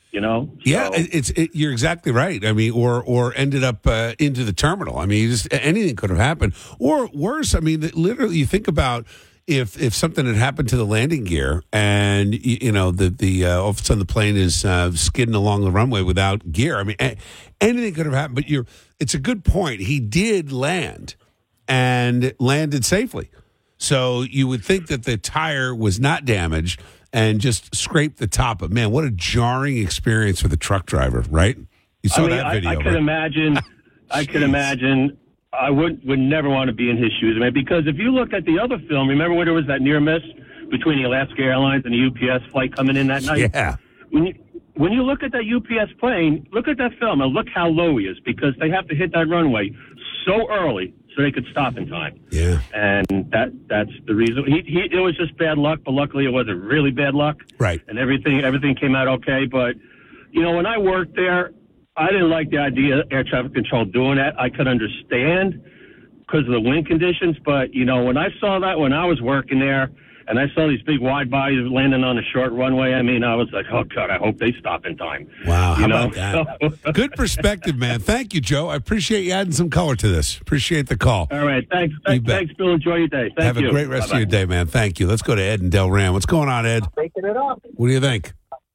Yeah, you're exactly right. I mean, or ended up into the terminal. I mean, anything could have happened. Or worse, I mean, literally, you think about. If something had happened to the landing gear and all of a sudden the plane is skidding along the runway without gear, I mean, anything could have happened. But it's a good point. He did land and landed safely, so you would think that the tire was not damaged and just scraped the top. But man, what a jarring experience for the truck driver, right? You saw that video. I could imagine. I could imagine. I would never want to be in his shoes, man, because if you look at the other film, remember when there was that near miss between the Alaska Airlines and the UPS flight coming in that night? Yeah. When you look at that UPS plane, look at that film and look how low he is because they have to hit that runway so early so they could stop in time. Yeah. And that's the reason. It was just bad luck, but luckily it wasn't really bad luck. Right. And everything came out okay. But, when I worked there, I didn't like the idea of air traffic control doing that. I could understand because of the wind conditions. But, when I saw that when I was working there and I saw these big wide bodies landing on a short runway, I mean, I was like, oh, God, I hope they stop in time. Wow. How about that? Good perspective, man. Thank you, Joe. I appreciate you adding some color to this. Appreciate the call. All right. Thanks, Bill. Enjoy your day. Thank you. Have a great rest of your day, man. Thank you. Let's go to Ed and Delran. What's going on, Ed? Breaking it up. What do you think?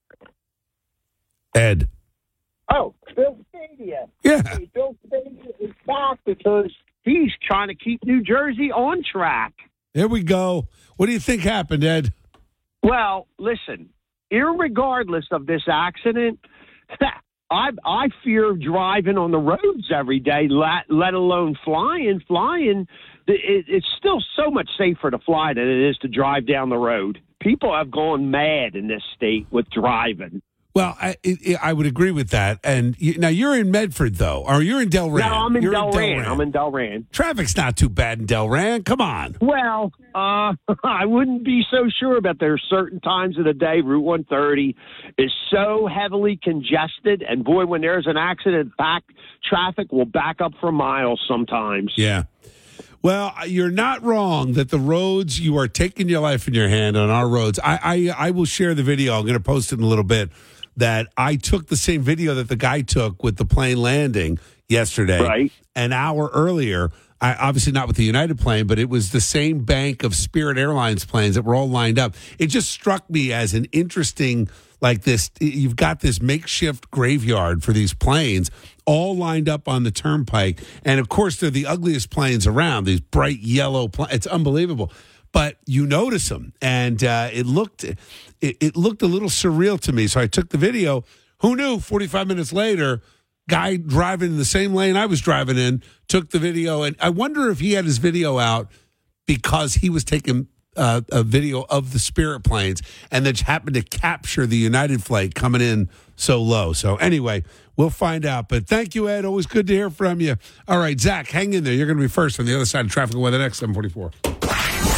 Ed. Oh, Bill Stadia. Yeah. Bill Stadia is back because he's trying to keep New Jersey on track. There we go. What do you think happened, Ed? Well, listen, irregardless of this accident, I fear driving on the roads every day, let alone flying. Flying, it's still so much safer to fly than it is to drive down the road. People have gone mad in this state with driving. Well, I would agree with that. And now you're in Medford, though, or you're in Delran. No, I'm in Delran. I'm in Delran. Traffic's not too bad in Delran. Come on. Well, I wouldn't be so sure about there are certain times of the day Route 130 is so heavily congested. And, boy, when there's an accident, traffic will back up for miles sometimes. Yeah. Well, you're not wrong that the roads, you are taking your life in your hand on our roads. I will share the video. I'm going to post it in a little bit. That I took the same video that the guy took with the plane landing yesterday. Right. An hour earlier, obviously not with the United plane, but it was the same bank of Spirit Airlines planes that were all lined up. It just struck me as an interesting, like this, you've got this makeshift graveyard for these planes all lined up on the turnpike. And, of course, they're the ugliest planes around, these bright yellow planes. It's unbelievable. But you notice them, and it looked a little surreal to me. So I took the video. Who knew? 45 minutes later, guy driving in the same lane I was driving in took the video, and I wonder if he had his video out because he was taking a video of the Spirit planes, and then happened to capture the United flight coming in so low. So anyway, we'll find out. But thank you, Ed. Always good to hear from you. All right, Zach, hang in there. You're going to be first on the other side of traffic and weather next 744.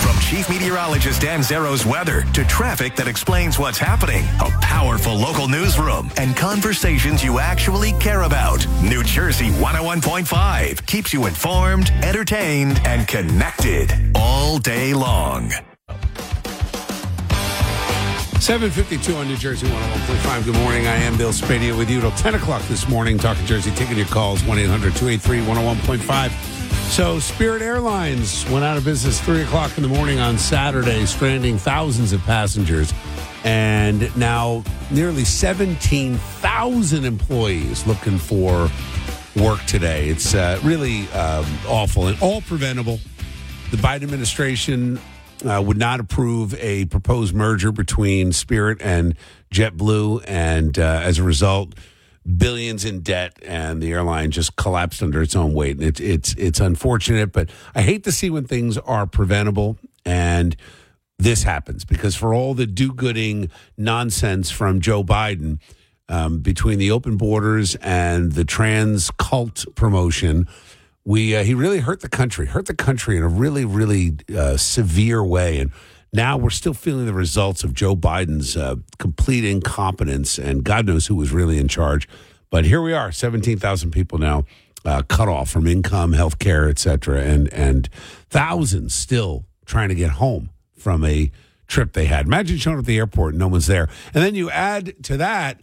From Chief Meteorologist Dan Zero's weather to traffic that explains what's happening, a powerful local newsroom, and conversations you actually care about. New Jersey 101.5 keeps you informed, entertained, and connected all day long. 7:52 on New Jersey 101.5. Good morning. I am Bill Spadia with you till 10 o'clock this morning. Talking Jersey, taking your calls, 1-800-283-101.5. So Spirit Airlines went out of business 3 o'clock in the morning on Saturday, stranding thousands of passengers. And now nearly 17,000 employees looking for work today. It's really awful and all preventable. The Biden administration would not approve a proposed merger between Spirit and JetBlue, and as a result, billions in debt, and the airline just collapsed under its own weight. And it's unfortunate, but I hate to see when things are preventable and this happens, because for all the do-gooding nonsense from Joe Biden, between the open borders and the trans cult promotion, he really hurt the country in a really, really severe way. And now we're still feeling the results of Joe Biden's complete incompetence, and God knows who was really in charge. But here we are, 17,000 people now cut off from income, health care, et cetera, and thousands still trying to get home from a trip they had. Imagine showing up at the airport and no one's there. And then you add to that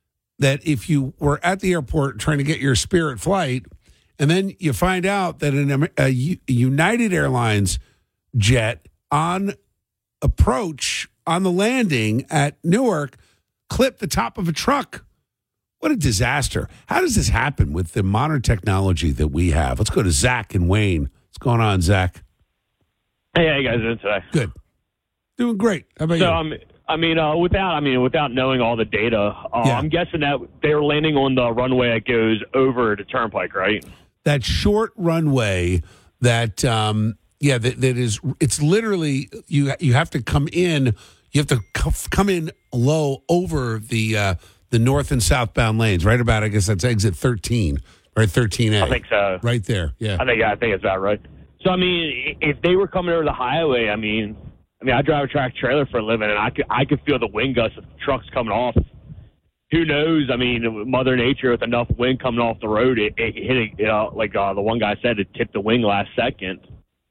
if you were at the airport trying to get your Spirit flight, and then you find out that a United Airlines jet on approach on the landing at Newark clipped the top of a truck. What a disaster. How does this happen with the modern technology that we have? Let's go to Zach and Wayne. What's going on, Zach? Hey, how you guys doing today? Good. Doing great. How about you? Without knowing all the data, I'm guessing that they're landing on the runway that goes over the Turnpike, right? That short runway that that is, it's literally, you have to come in, come in low over the north and southbound lanes, right about, I guess that's exit 13, right, 13A. I think so. Right there, yeah. I think it's about right. So, if they were coming over the highway, I drive a track trailer for a living, and I could feel the wind gusts of trucks coming off. Who knows? Mother Nature, with enough wind coming off the road, it hit it, like the one guy said, it tipped the wing last second.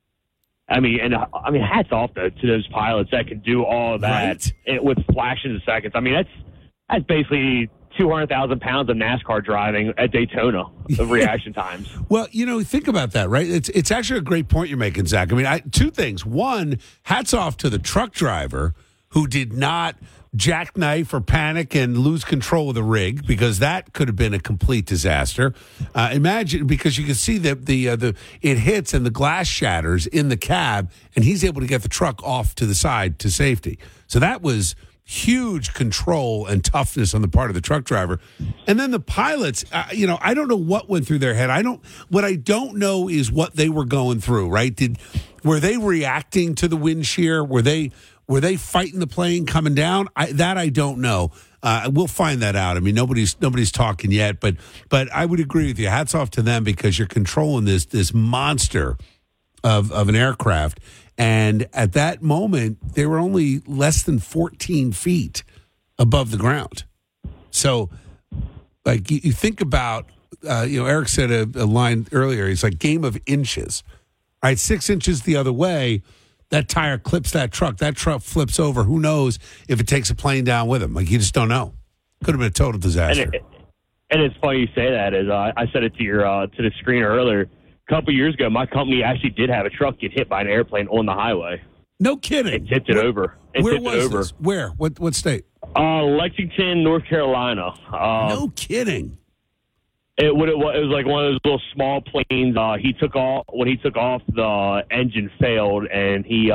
Hats off to those pilots that can do all of that with flashes of seconds. That's basically 200,000 pounds of NASCAR driving at Daytona of reaction times. Well, think about that, right? It's actually a great point you're making, Zach. Two things. One, hats off to the truck driver who did not jackknife or panic and lose control of the rig, because that could have been a complete disaster. Imagine, because you can see that it hits and the glass shatters in the cab, and he's able to get the truck off to the side to safety. So that was huge control and toughness on the part of the truck driver. And then the pilots, I don't know what went through their head. What I don't know is what they were going through, right? Were they reacting to the wind shear? Were they fighting the plane coming down? I don't know. We'll find that out. Nobody's talking yet, but I would agree with you. Hats off to them, because you're controlling this monster of an aircraft. And at that moment, they were only less than 14 feet above the ground. So, you think about, Eric said a line earlier. It's like game of inches. All right, 6 inches the other way, that tire clips that truck. That truck flips over. Who knows if it takes a plane down with him? You just don't know. Could have been a total disaster. And it's funny you say that. I said it to the screener earlier. A couple years ago, my company actually did have a truck get hit by an airplane on the highway. No kidding. It tipped it over. Where was this? Where? What state? Lexington, North Carolina. No kidding. It was like one of those little small planes. He took off. When he took off, the engine failed, and he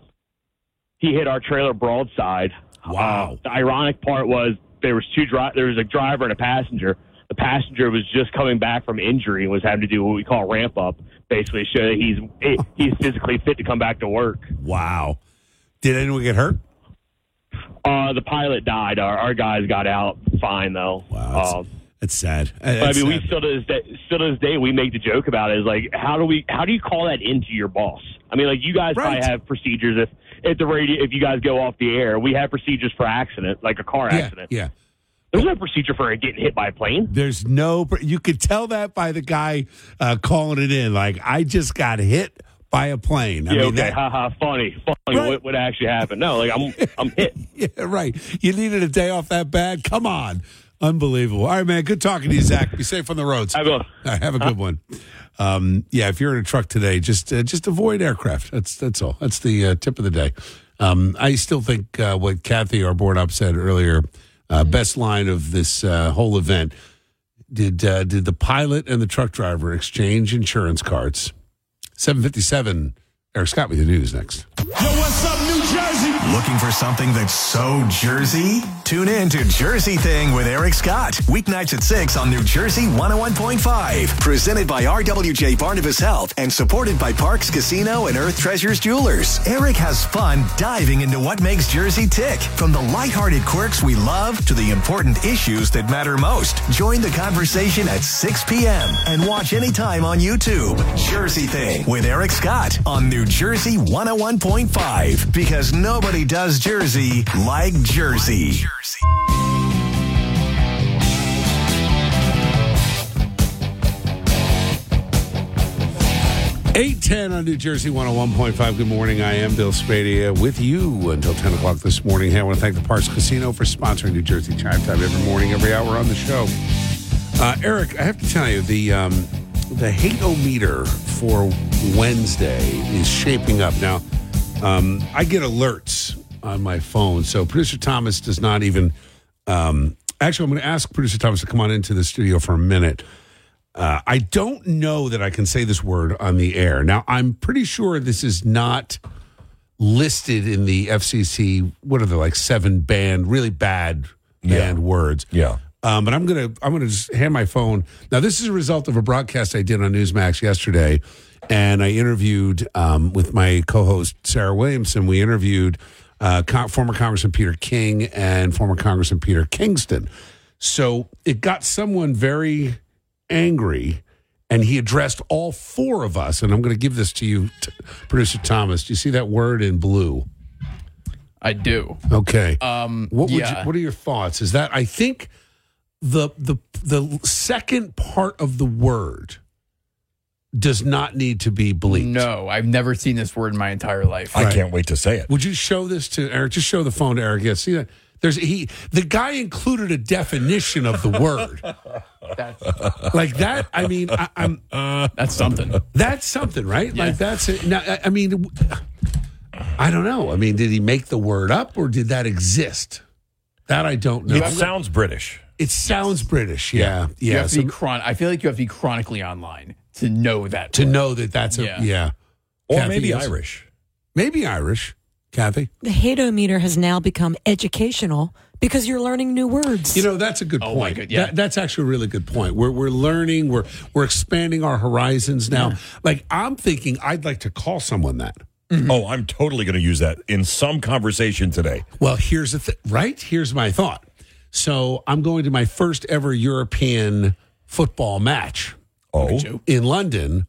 hit our trailer broadside. Wow. The ironic part was there was a driver and a passenger. The passenger was just coming back from injury and was having to do what we call ramp up, basically show that he's physically fit to come back to work. Wow. Did anyone get hurt? The pilot died. Our guys got out fine, though. Wow. That's sad. But, we still to this day we make the joke about it. Is like, how do you call that into your boss? I mean, like, you guys probably have procedures if the radio, if you guys go off the air. We have procedures for accident, like a car accident. Yeah. There's no procedure for getting hit by a plane. There's no. You could tell that by the guy calling it in. Like, I just got hit by a plane. I mean, funny. Right. What actually happened? No, like, I'm hit. Yeah, right. You needed a day off that bad? Come on. Unbelievable. All right, man. Good talking to you, Zach. Be safe on the roads. I will. All right, have a good one. If you're in a truck today, just avoid aircraft. That's all. That's the tip of the day. I still think what Kathy, our board op, said earlier, best line of this whole event. Did the pilot and the truck driver exchange insurance cards? 7:57. Eric Scott with the news next. Yo, what's up, New Jersey? Looking for something that's so Jersey? Tune in to Jersey Thing with Eric Scott. Weeknights at 6 on New Jersey 101.5. Presented by RWJ Barnabas Health and supported by Parks Casino and Earth Treasures Jewelers. Eric has fun diving into what makes Jersey tick. From the lighthearted quirks we love to the important issues that matter most. Join the conversation at 6 p.m. and watch anytime on YouTube. Jersey Thing with Eric Scott on New Jersey 101.5. Because nobody does Jersey like Jersey. 8:10 on New Jersey 101.5. Good morning. I am Bill Spadea with you until 10 o'clock this morning. Hey, I want to thank the Parks Casino for sponsoring New Jersey Chime Time every morning, every hour on the show. Eric, I have to tell you, the hate-o-meter for Wednesday is shaping up. Now, I get alerts on my phone, so Producer Thomas does not even... actually, I'm going to ask Producer Thomas to come on into the studio for a minute. I don't know that I can say this word on the air. Now, I'm pretty sure this is not listed in the FCC. What are they, like 7 really bad banned words? Yeah. But I'm gonna just hand my phone. Now, this is a result of a broadcast I did on Newsmax yesterday, and I interviewed with my co-host Sarah Williamson. We interviewed former Congressman Peter King and former Congressman Peter Kingston. So it got someone very angry, and he addressed all 4 of us. And I'm going to give this to you, Producer Thomas. Do you see that word in blue? I do. Okay. What are your thoughts? Is that, I think the second part of the word does not need to be bleeped. No, I've never seen this word in my entire life. I can't wait to say it. Would you show this to Eric? Just show the phone to Eric. Yeah, see that? The guy included a definition of the word. Like that, I mean, that's something. That's something, right? Yeah. Like that's it. Now, I mean, I don't know. I mean, did he make the word up or did that exist? That I don't know. It sounds British. It sounds British, yeah. You have to be I feel like you have to be chronically online to know that. To know that that's Or Kathy, maybe Irish. Maybe Irish. Kathy? The hate-o-meter has now become educational because you're learning new words. You know, that's a good point. That's actually a really good point. We're learning, we're expanding our horizons now. Yeah. Like, I'm thinking I'd like to call someone that. Mm-hmm. Oh, I'm totally going to use that in some conversation today. Well, here's the thing, right? Here's my thought. So I'm going to my first ever European football match in London.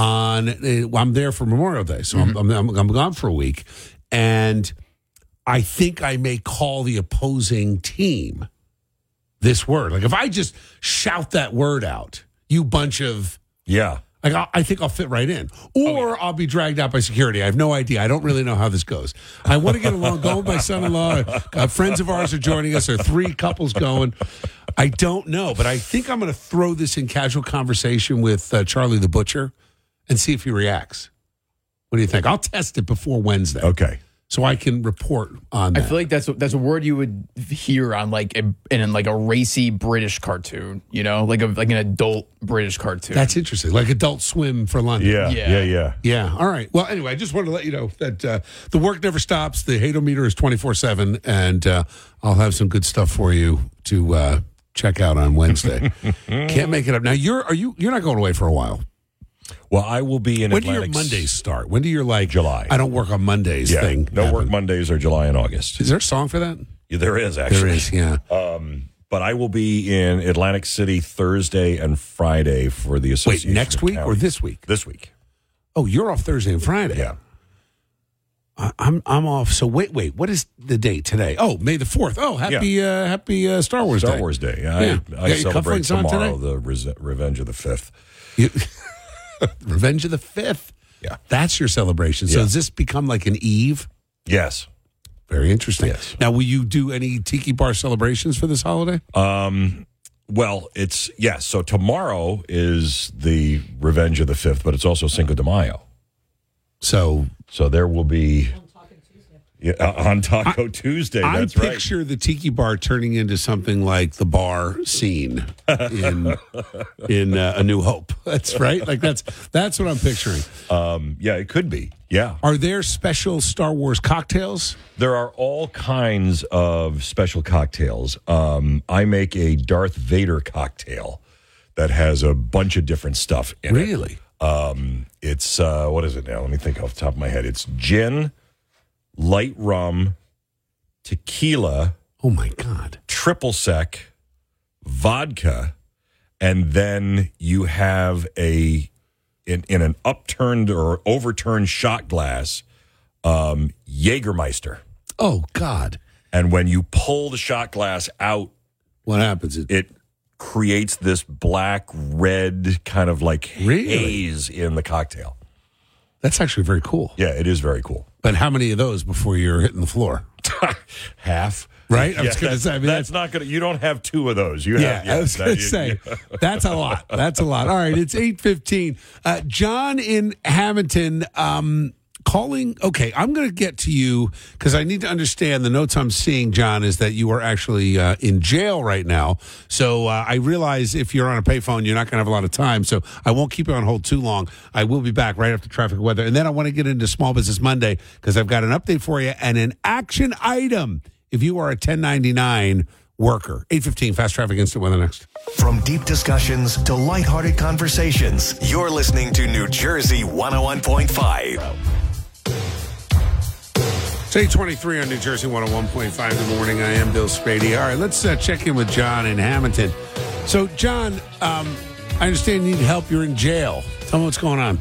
I'm there for Memorial Day, so I'm gone for a week. And I think I may call the opposing team this word. Like, if I just shout that word out, you bunch of... Yeah. Like, I think I'll fit right in. Or I'll be dragged out by security. I have no idea. I don't really know how this goes. I want to get along. Going with my son-in-law. Friends of ours are joining us. There are 3 couples going. I don't know. But I think I'm going to throw this in casual conversation with Charlie the Butcher and see if he reacts. What do you think? I'll test it before Wednesday. Okay. So I can report on that. I feel like that's a word you would hear on in a racy British cartoon, you know, like an adult British cartoon. That's interesting, like Adult Swim for London. Yeah. All right. Well, anyway, I just wanted to let you know that the work never stops. The hate-o-meter is 24/7, and I'll have some good stuff for you to check out on Wednesday. Can't make it up now. You're not going away for a while. Well, I will be in Atlantic. When do your Mondays start? When do your July? I don't work on Mondays thing No happen? work Mondays are July and August. Is there a song for that? Yeah, there is, actually. There is, yeah. But I will be in Atlantic City Thursday and Friday for the association. Wait, next week or this week? This week. Oh, you're off Thursday and Friday. Yeah. I'm off. So wait. What is the date today? Oh, May the 4th. Oh, happy Star Wars Day. Star Wars Day. I celebrate tomorrow the Revenge of the 5th. Revenge of the 5th. Yeah. That's your celebration. So Yeah. does this become like an eve? Yes. Very interesting. Yes. Now, will you do any tiki bar celebrations for this holiday? Well, so tomorrow is the Revenge of the 5th, but it's also Cinco de Mayo. So there will be on Taco Tuesday. That's I right. picture the tiki bar turning into something like the bar scene in A New Hope. That's right. Like that's what I'm picturing. Yeah, it could be. Yeah. Are there special Star Wars cocktails? There are all kinds of special cocktails. I make a Darth Vader cocktail that has a bunch of different stuff in it. Really? It's what is it now? Let me think off the top of my head. It's gin, light rum, tequila. Oh my God! Triple sec, vodka, and then you have in an upturned or overturned shot glass, Jägermeister. Oh God! And when you pull the shot glass out, what happens? It creates this black red kind of like haze in the cocktail. That's actually very cool. Yeah, it is very cool. But how many of those before you're hitting the floor? Half. Right? I Yeah, was going to say. I mean, that's not going to, you don't have two of those. You Yeah, have, I was going to say, that's a lot. That's a lot. All right, it's 8:15. John in Hamilton calling. Okay, I'm going to get to you because I need to understand the notes I'm seeing, John, is that you are actually in jail right now. So I realize if you're on a payphone, you're not going to have a lot of time. So I won't keep you on hold too long. I will be back right after traffic weather. And then I want to get into Small Business Monday because I've got an update for you and an action item if you are a 1099 worker. 8:15, Fast Traffic Instant Weather next. From deep discussions to lighthearted conversations, you're listening to New Jersey 101.5. It's 8:23 on New Jersey 101.5 in the morning. I am Bill Spady. All right, let's check in with John in Hamilton. So, John, I understand you need help. You're in jail. Tell me what's going on.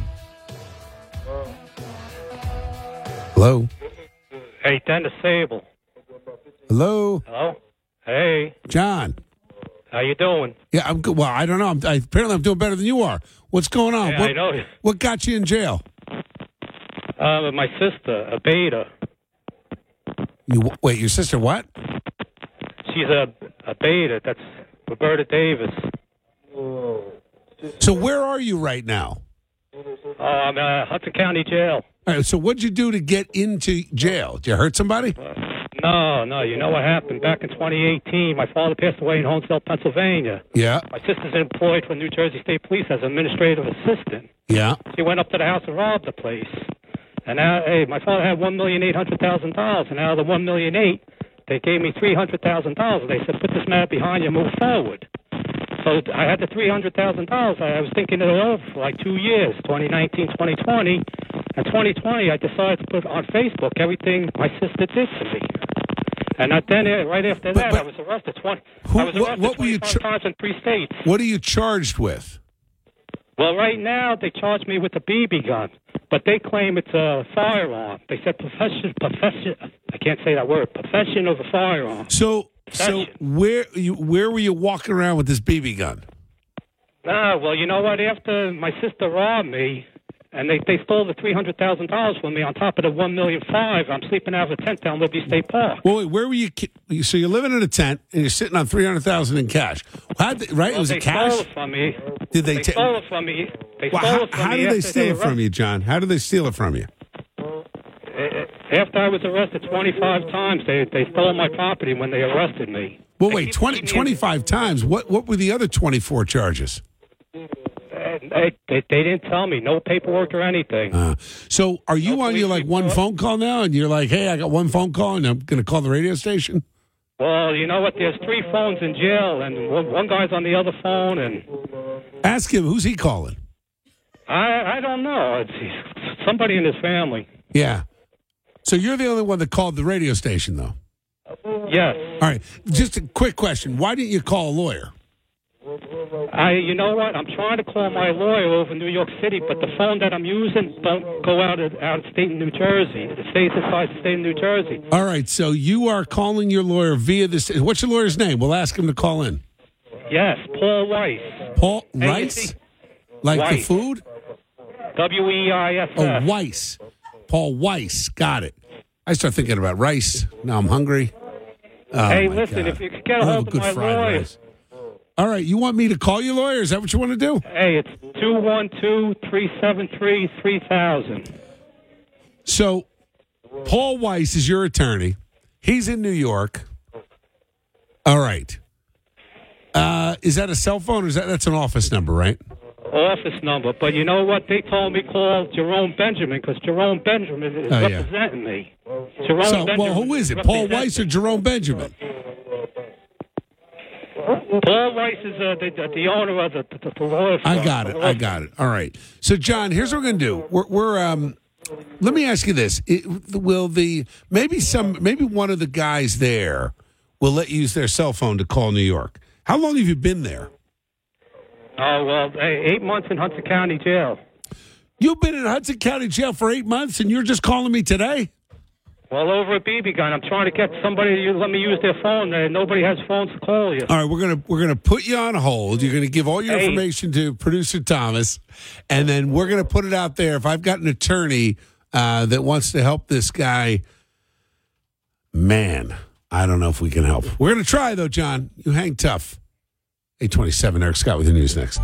Hello? Hey, Dennis Sable. Hello? Hello? Hey. John. How you doing? Yeah, I'm good. Well, I don't know. Apparently I'm doing better than you are. What's going on? Yeah, I know. What got you in jail? My sister, a beta. Wait, your sister what? She's a beta. That's Roberta Davis. So where are you right now? I'm at Hudson County Jail. All right, so what'd you do to get into jail? Did you hurt somebody? No. You know what happened? Back in 2018, my father passed away in Holmesville, Pennsylvania. Yeah. My sister's employed for New Jersey State Police as administrative assistant. Yeah. She went up to the house and robbed the place. And now, my father had $1,800,000, and out of the $1,800,000, they gave me $300,000. They said, "Put this matter behind you, move forward." So I had the $300,000. I was thinking it over for like 2 years, 2019, 2020. And 2020, I decided to put on Facebook everything my sister did to me. And then right after that, I was arrested. I was arrested 25 times in 3 states. What are you charged with? Well, right now they charge me with a BB gun, but they claim it's a firearm. They said profession. I can't say that word. Possession of a firearm. So where were you walking around with this BB gun? Well, you know what? After my sister robbed me, and they stole the $300,000 from me on top of the $1,500,000, I'm sleeping out of a tent down Liberty State Park. Well, wait, where were you? So you're living in a tent and you're sitting on $300,000 in cash. Right? Well, it was a cash. Stole it from me. Did they stole it from me? How did they steal it from you, John? How did they steal it from you? After I was arrested 25 times, they stole my property when they arrested me. Well, wait, 25 times? What were the other 24 charges? They didn't tell me. No paperwork or anything. So are you on your one phone call now? And you're like, hey, I got one phone call and I'm going to call the radio station? Well, you know what? There's 3 phones in jail, and one guy's on the other phone. And ask him, who's he calling? I don't know. It's somebody in his family. Yeah. So you're the only one that called the radio station, though? Yes. All right. Just a quick question. Why didn't you call a lawyer? You know what? I'm trying to call my lawyer over in New York City, but the phone that I'm using don't go out of state in New Jersey. It stays inside the state of New Jersey. All right. So you are calling your lawyer via this. What's your lawyer's name? We'll ask him to call in. Yes, Paul Weiss. Paul Rice? Like Weiss. the food? Weiss. Oh, Weiss. Paul Weiss. Got it. I start thinking about rice. Now I'm hungry. Oh, hey, my listen, God. if you could get a I'll have hold a of good my fried lawyer. rice. All right. You want me to call your lawyer? Is that what you want to do? Hey, it's 212-373-3000. So Paul Weiss is your attorney. He's in New York. All right. Is that a cell phone or that's an office number, right? Office number. But you know what? They told me call Jerome Benjamin because Jerome Benjamin is representing me. Jerome Benjamin who is it? Paul Weiss or Jerome Benjamin? Paul Weiss is the owner of the lawyer firm. I got it. All right. So, John, here's what we're going to do. We're let me ask you this: maybe one of the guys there will let you use their cell phone to call New York? How long have you been there? Oh, well, 8 months in Hudson County Jail. You've been in Hudson County Jail for 8 months, and you're just calling me today? Well, over at BB Gun, I'm trying to get somebody to let me use their phone. Nobody has phones to call you. All right, we're gonna put you on hold. You're gonna give all your information to producer Thomas, and then we're gonna put it out there. If I've got an attorney that wants to help this guy, man, I don't know if we can help. We're gonna try though, John. You hang tough. 8:27. Eric Scott with the news next.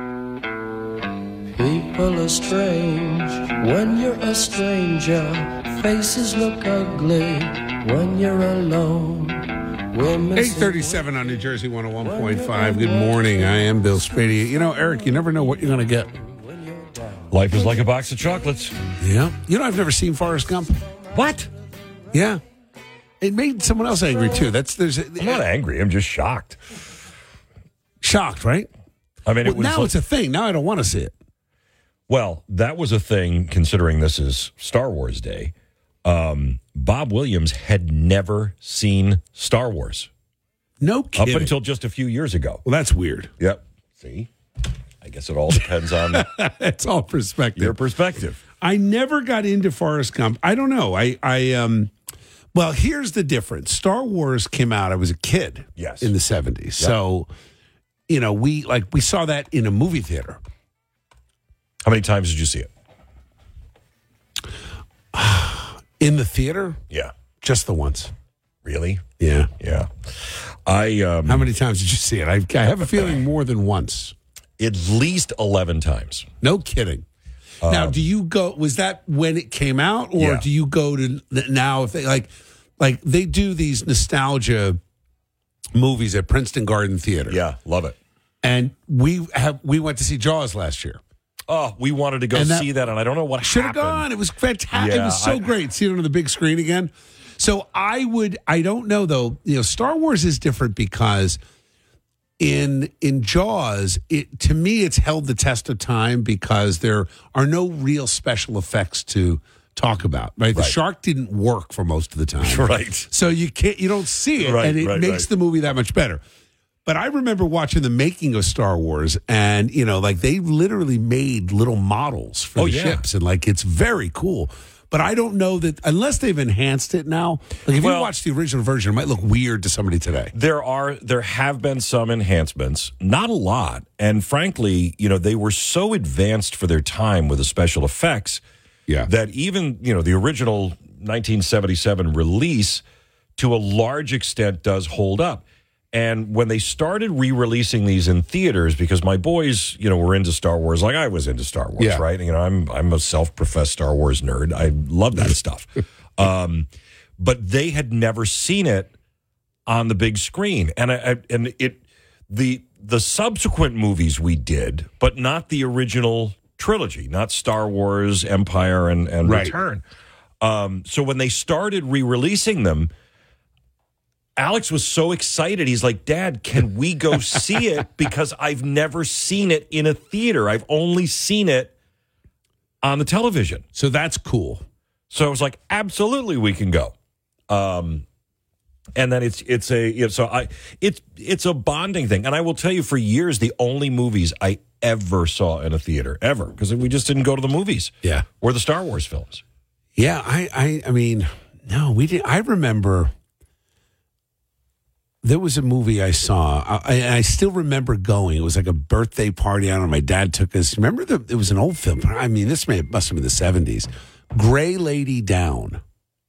People are strange when you're a stranger. Faces look ugly when you're alone. 8:37 on New Jersey 101.5. Good morning. I am Bill Spady. You know, Eric, you never know what you're going to get. Life is like a box of chocolates. Yeah. You know, I've never seen Forrest Gump. What? Yeah. It made someone else angry, too. I'm not angry. I'm just shocked. Shocked, right? I mean, now it's a thing. Now I don't want to see it. Well, that was a thing, considering this is Star Wars Day. Bob Williams had never seen Star Wars. No kidding. Up until just a few years ago. Well, that's weird. Yep. See? I guess it all depends on it's all perspective. Your perspective. I never got into Forrest Gump. I don't know. Well, here's the difference. Star Wars came out, I was a kid. Yes. In the 70s. Yep. So, you know, we saw that in a movie theater. How many times did you see it? In the theater? Yeah. Just the once. Really? Yeah. Yeah. How many times did you see it? I have a feeling more than once. At least 11 times. No kidding. Now, do you go, was that when it came out, or do you go to now, if they like they do these nostalgia movies at Princeton Garden Theater? Yeah, love it. And we went to see Jaws last year. Oh, we wanted to go see that, and I don't know what should happened. have gone. It was fantastic. Yeah, it was so great. See it on the big screen again. So I don't know though. You know, Star Wars is different because in Jaws, to me, it's held the test of time because there are no real special effects to talk about. Right, the shark didn't work for most of the time. Right, so you don't see it, and it makes the movie that much better. But I remember watching the making of Star Wars, and they literally made little models for the ships, and it's very cool. But I don't know that unless they've enhanced it now. If you watch the original version, it might look weird to somebody today. There have been some enhancements, not a lot, and frankly, they were so advanced for their time with the special effects, that even the original 1977 release, to a large extent, does hold up. And when they started re-releasing these in theaters, because my boys, were into Star Wars, like I was into Star Wars, right? I'm a self-professed Star Wars nerd. I love that stuff. But they had never seen it on the big screen, and the subsequent movies we did, but not the original trilogy, not Star Wars, Empire, and Return. So when they started re-releasing them, Alex was so excited. He's like, Dad, can we go see it? Because I've never seen it in a theater. I've only seen it on the television. So that's cool. So I was like, absolutely, we can go. And then it's a bonding thing. And I will tell you, for years, the only movies I ever saw in a theater, ever, because we just didn't go to the movies. Yeah. Were the Star Wars films. Yeah, I mean, no, we didn't. I remember there was a movie I saw, and I still remember going. It was like a birthday party. I don't know. My dad took us. Remember, it was an old film. I mean, must have been the 70s. Gray Lady Down.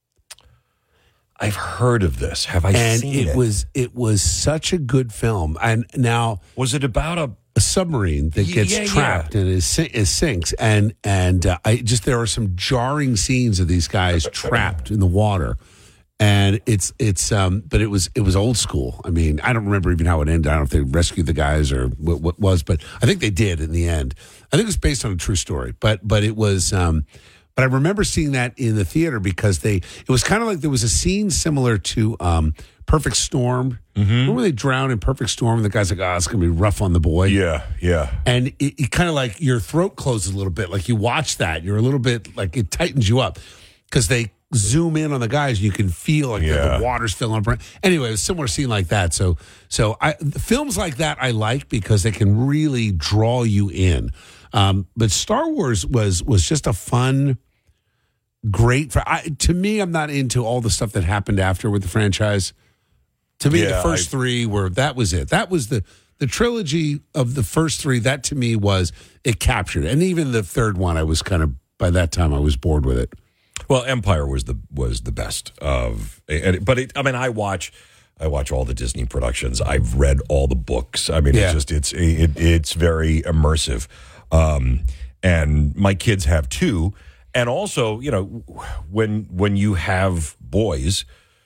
I've heard of this. Have I seen it? It was such a good film. And now, was it about a submarine that gets trapped and it sinks? And there are some jarring scenes of these guys trapped in the water. And but it was old school. I mean, I don't remember even how it ended. I don't know if they rescued the guys or what was, but I think they did in the end. I think it was based on a true story, but it was. But I remember seeing that in the theater because it was kind of like there was a scene similar to Perfect Storm. Mm-hmm. Remember when they drown in Perfect Storm and the guy's like, it's going to be rough on the boy? Yeah. And it kind of like your throat closes a little bit. Like you watch that, you're a little bit like it tightens you up because they zoom in on the guys and you can feel like the water's filling up. Anyway, it was a similar scene like that. So films like that I like because they can really draw you in. But Star Wars was just a fun, great. To me, I'm not into all the stuff that happened after with the franchise. To me, the first three that was it. That was the trilogy of the first three. That to me it captured it. And even the third one, I was kind of, by that time, I was bored with it. Well, Empire was the best of, I watch all the Disney productions. I've read all the books. I mean, it's very immersive. And my kids have too. And also, when you have boys,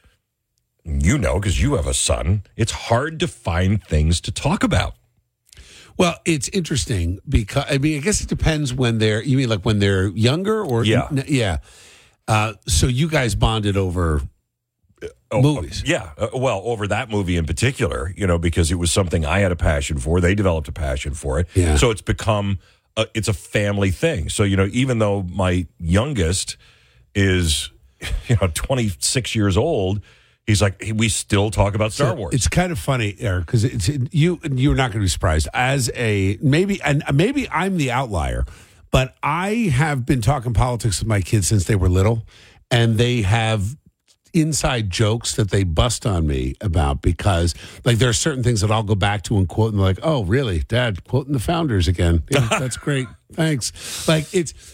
because you have a son, it's hard to find things to talk about. Well, it's interesting because, I guess it depends when you mean like when they're younger or? Yeah. Yeah. So you guys bonded over movies. Over that movie in particular, because it was something I had a passion for. They developed a passion for it. Yeah. So it's become, it's a family thing. So, even though my youngest is, 26 years old, he's like, we still talk about Star Wars. It's kind of funny, Eric, because you're not going to be surprised. Maybe I'm the outlier, but I have been talking politics with my kids since they were little, and they have inside jokes that they bust on me about because, like, there are certain things that I'll go back to and quote, and they're like, "Oh, really, Dad, quoting the founders again? Yeah, that's great, thanks." Like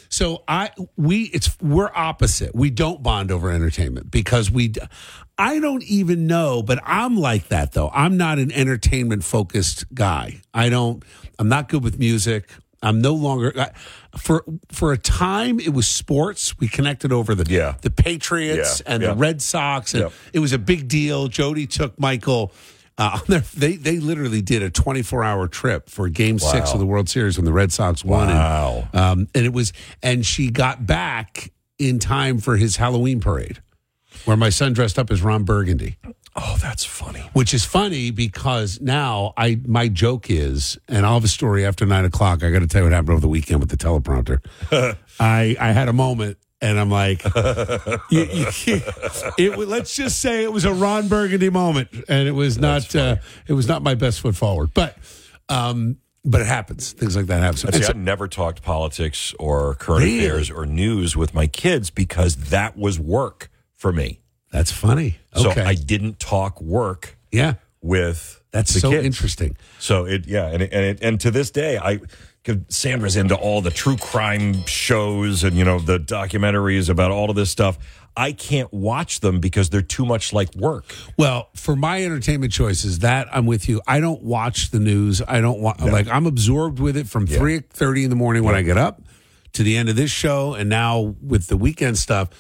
we're opposite. We don't bond over entertainment because I don't even know, but I'm like that though. I'm not an entertainment focused guy. I'm not good with music. I'm no longer for a time. It was sports. We connected over the Patriots and the Red Sox, and it was a big deal. Jody took Michael. They literally did a 24-hour trip for Game 6 of the World Series when the Red Sox won. Wow! And she got back in time for his Halloween parade, where my son dressed up as Ron Burgundy. Oh, that's funny. Which is funny because now my joke is, and I'll have a story after 9 o'clock. I got to tell you what happened over the weekend with the teleprompter. I had a moment, and I'm like, let's just say it was a Ron Burgundy moment, and it was not my best foot forward, but it happens. Things like that happen. I've never talked politics or current affairs or news with my kids because that was work for me. That's funny. So okay. I didn't talk work. With that's the so kids. Interesting. So and to this day, Sandra's into all the true crime shows and the documentaries about all of this stuff. I can't watch them because they're too much like work. Well, for my entertainment choices, that I'm with you. I don't watch the news. I don't I'm absorbed with it from 3:30 in the morning when I get up to the end of this show, and now with the weekend stuff.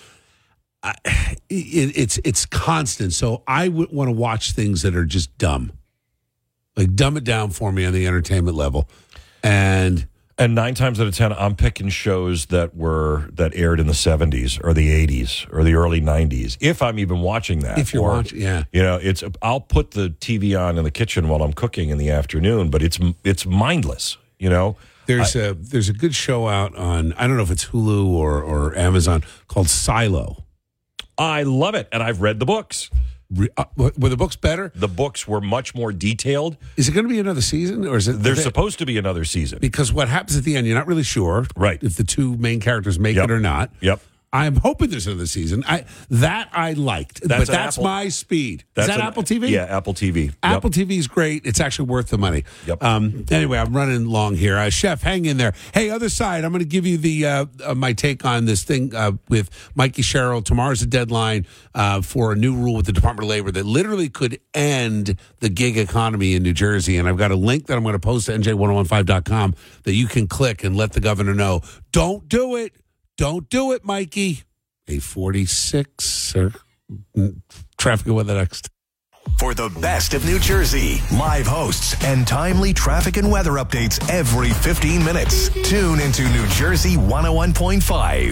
It's constant. So I would want to watch things that are just dumb, like dumb it down for me on the entertainment level, and 9 times out of 10, I'm picking shows that aired in the 70s or the 80s or the early 90s. If I'm even watching that, if you're watching, I'll put the TV on in the kitchen while I'm cooking in the afternoon, but it's mindless. There's a good show out on, I don't know if it's Hulu or Amazon, called Silo. I love it, and I've read the books. Were the books better? The books were much more detailed. Is it going to be another season, or is it? There's supposed to be another season. Because what happens at the end, you're not really sure, right? If the two main characters make it or not. Yep. I'm hoping there's another season. I liked, but that's my speed. Is that Apple TV? Yeah, Apple TV. Apple TV is great. It's actually worth the money. Yep. Anyway, I'm running long here. Chef, hang in there. Hey, other side, I'm going to give you the my take on this thing with Mikey Sherrill. Tomorrow's the deadline for a new rule with the Department of Labor that literally could end the gig economy in New Jersey. And I've got a link that I'm going to post to NJ1015.com that you can click and let the governor know. Don't do it. Don't do it, Mikey. 8:46. Traffic and weather next. For the best of New Jersey, live hosts and timely traffic and weather updates every 15 minutes. Tune into New Jersey 101.5.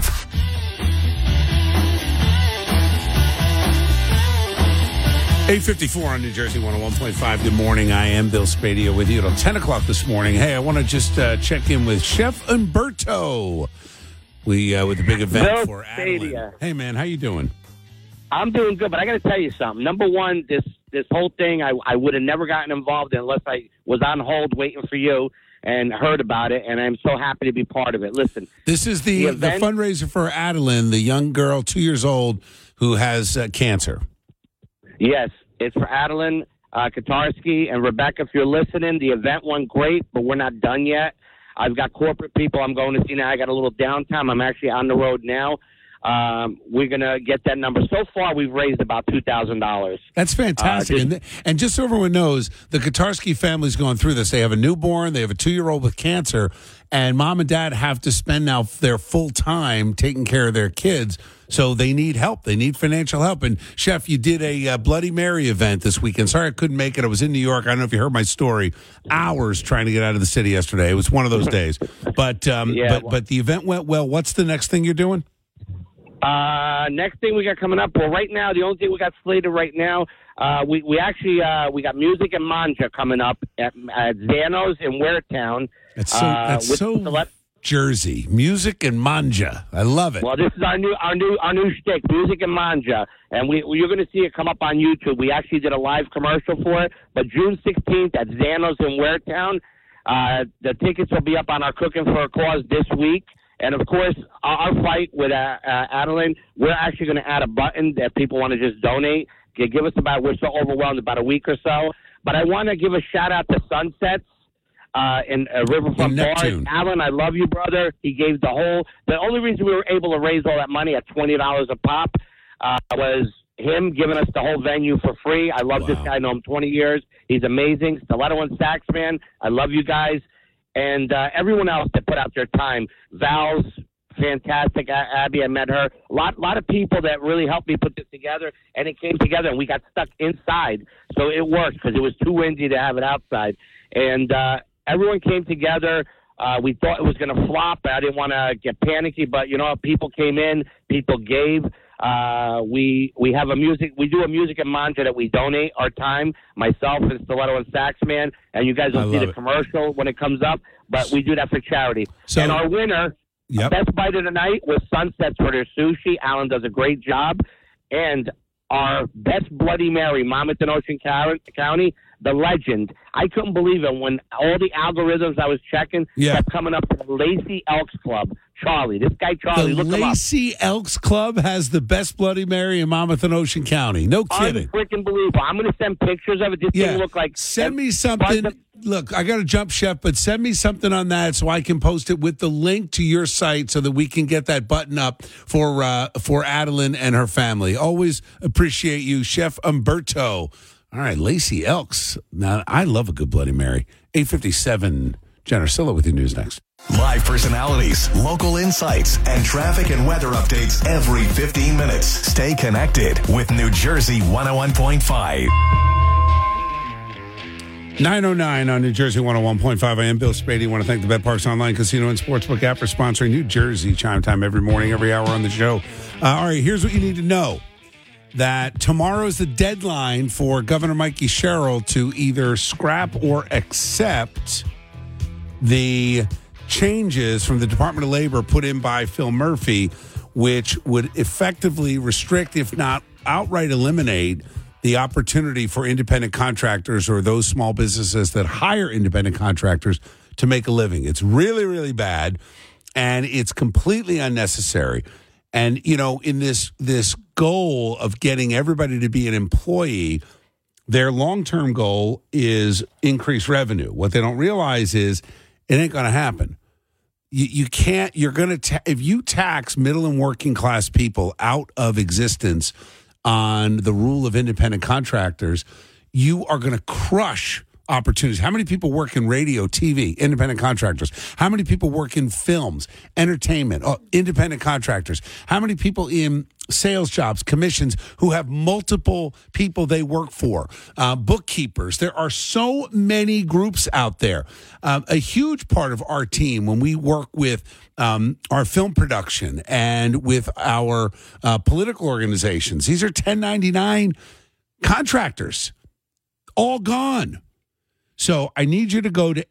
8:54 on New Jersey 101.5. Good morning. I am Bill Spadio with you till 10 o'clock this morning. Hey, I want to just check in with Chef Umberto. With the big event Bill for Spadia. Adeline. Hey, man, how you doing? I'm doing good, but I got to tell you something. Number one, this whole thing, I would have never gotten involved in unless I was on hold waiting for you and heard about it, and I'm so happy to be part of it. Listen. This is the fundraiser for Adeline, the young girl, 2 years old, who has cancer. Yes, it's for Adeline Katarski. And, Rebecca, if you're listening, the event went great, but we're not done yet. I've got corporate people I'm going to see now. I got a little downtime. I'm actually on the road now. We're going to get that number. So far, we've raised about $2,000. That's fantastic. And just so everyone knows, the Katarski family's going through this. They have a newborn. They have a 2-year-old with cancer. And mom and dad have to spend now their full time taking care of their kids. So they need help. They need financial help. And, Chef, you did a Bloody Mary event this weekend. Sorry I couldn't make it. I was in New York. I don't know if you heard my story. Hours trying to get out of the city yesterday. It was one of those days. But the event went well. What's the next thing you're doing? Next thing we got coming up. Well, right now, the only thing we got slated right now, we got Music and Manja coming up at Zano's in Wairtown. That's so Jersey. Music and Manja. I love it. Well, this is our new shtick, Music and Manja, and you're going to see it come up on YouTube. We actually did a live commercial for it, but June 16th at Zano's in Wairtown. The tickets will be up on our Cooking for a Cause this week. And, of course, our fight with Adeline, we're actually going to add a button that people want to just donate. Give us we're so overwhelmed, about a week or so. But I want to give a shout-out to Sunsets in Riverfront Bars. Alan, I love you, brother. He gave the only reason we were able to raise all that money at $20 a pop was him giving us the whole venue for free. I love this guy. I know him 20 years. He's amazing. Stiletto and Sax, man. I love you guys. And everyone else that put out their time. Val's fantastic. Abby, I met her. A lot of people that really helped me put this together, and it came together, and we got stuck inside. So it worked because it was too windy to have it outside. And everyone came together. We thought it was going to flop. I didn't want to get panicky, but, people came in. People gave. We do a music and Manja that we donate our time, myself and Stiletto and Sax Man, and you guys will see the commercial when it comes up, but we do that for charity. And our winner, Best Bite of the Night, was Sunsets for their sushi. Alan does a great job. And our Best Bloody Mary, Monmouth and Ocean County, the legend. I couldn't believe it when all the algorithms I was checking kept coming up to the Lacey Elks Club. Charlie, this guy Charlie, look him up. The Lacey Elks Club has the Best Bloody Mary in Monmouth and Ocean County. No kidding. Unfreaking believable. I'm going to send pictures of it. This thing look like. Send me something. Look, I got to jump, Chef, but send me something on that so I can post it with the link to your site so that we can get that button up for Adeline and her family. Always appreciate you, Chef Umberto. All right, Lacey Elks. Now, I love a good Bloody Mary. 8:57. Jen Arcilla with your news next. Live personalities, local insights, and traffic and weather updates every 15 minutes. Stay connected with New Jersey 101.5. 9:09 on New Jersey 101.5. I am Bill Spady. I want to thank the BetParks Online Casino and Sportsbook app for sponsoring New Jersey Chime Time every morning, every hour on the show. All right, here's what you need to know. That tomorrow's the deadline for Governor Mikey Sherrill to either scrap or accept the changes from the Department of Labor put in by Phil Murphy, which would effectively restrict, if not outright eliminate, the opportunity for independent contractors or those small businesses that hire independent contractors to make a living. It's really, really bad, and it's completely unnecessary. And, you know, in this goal of getting everybody to be an employee, their long-term goal is increased revenue. What they don't realize is it ain't going to happen. You can't, you're going to, if you tax middle and working class people out of existence on the rule of independent contractors, you are going to crush opportunities. How many people work in radio, TV, independent contractors? How many people work in films, entertainment, independent contractors? How many people in sales jobs, commissions, who have multiple people they work for? Bookkeepers. There are so many groups out there. A huge part of our team, when we work with our film production and with our political organizations, these are 1099 contractors, all gone. So I need you to go to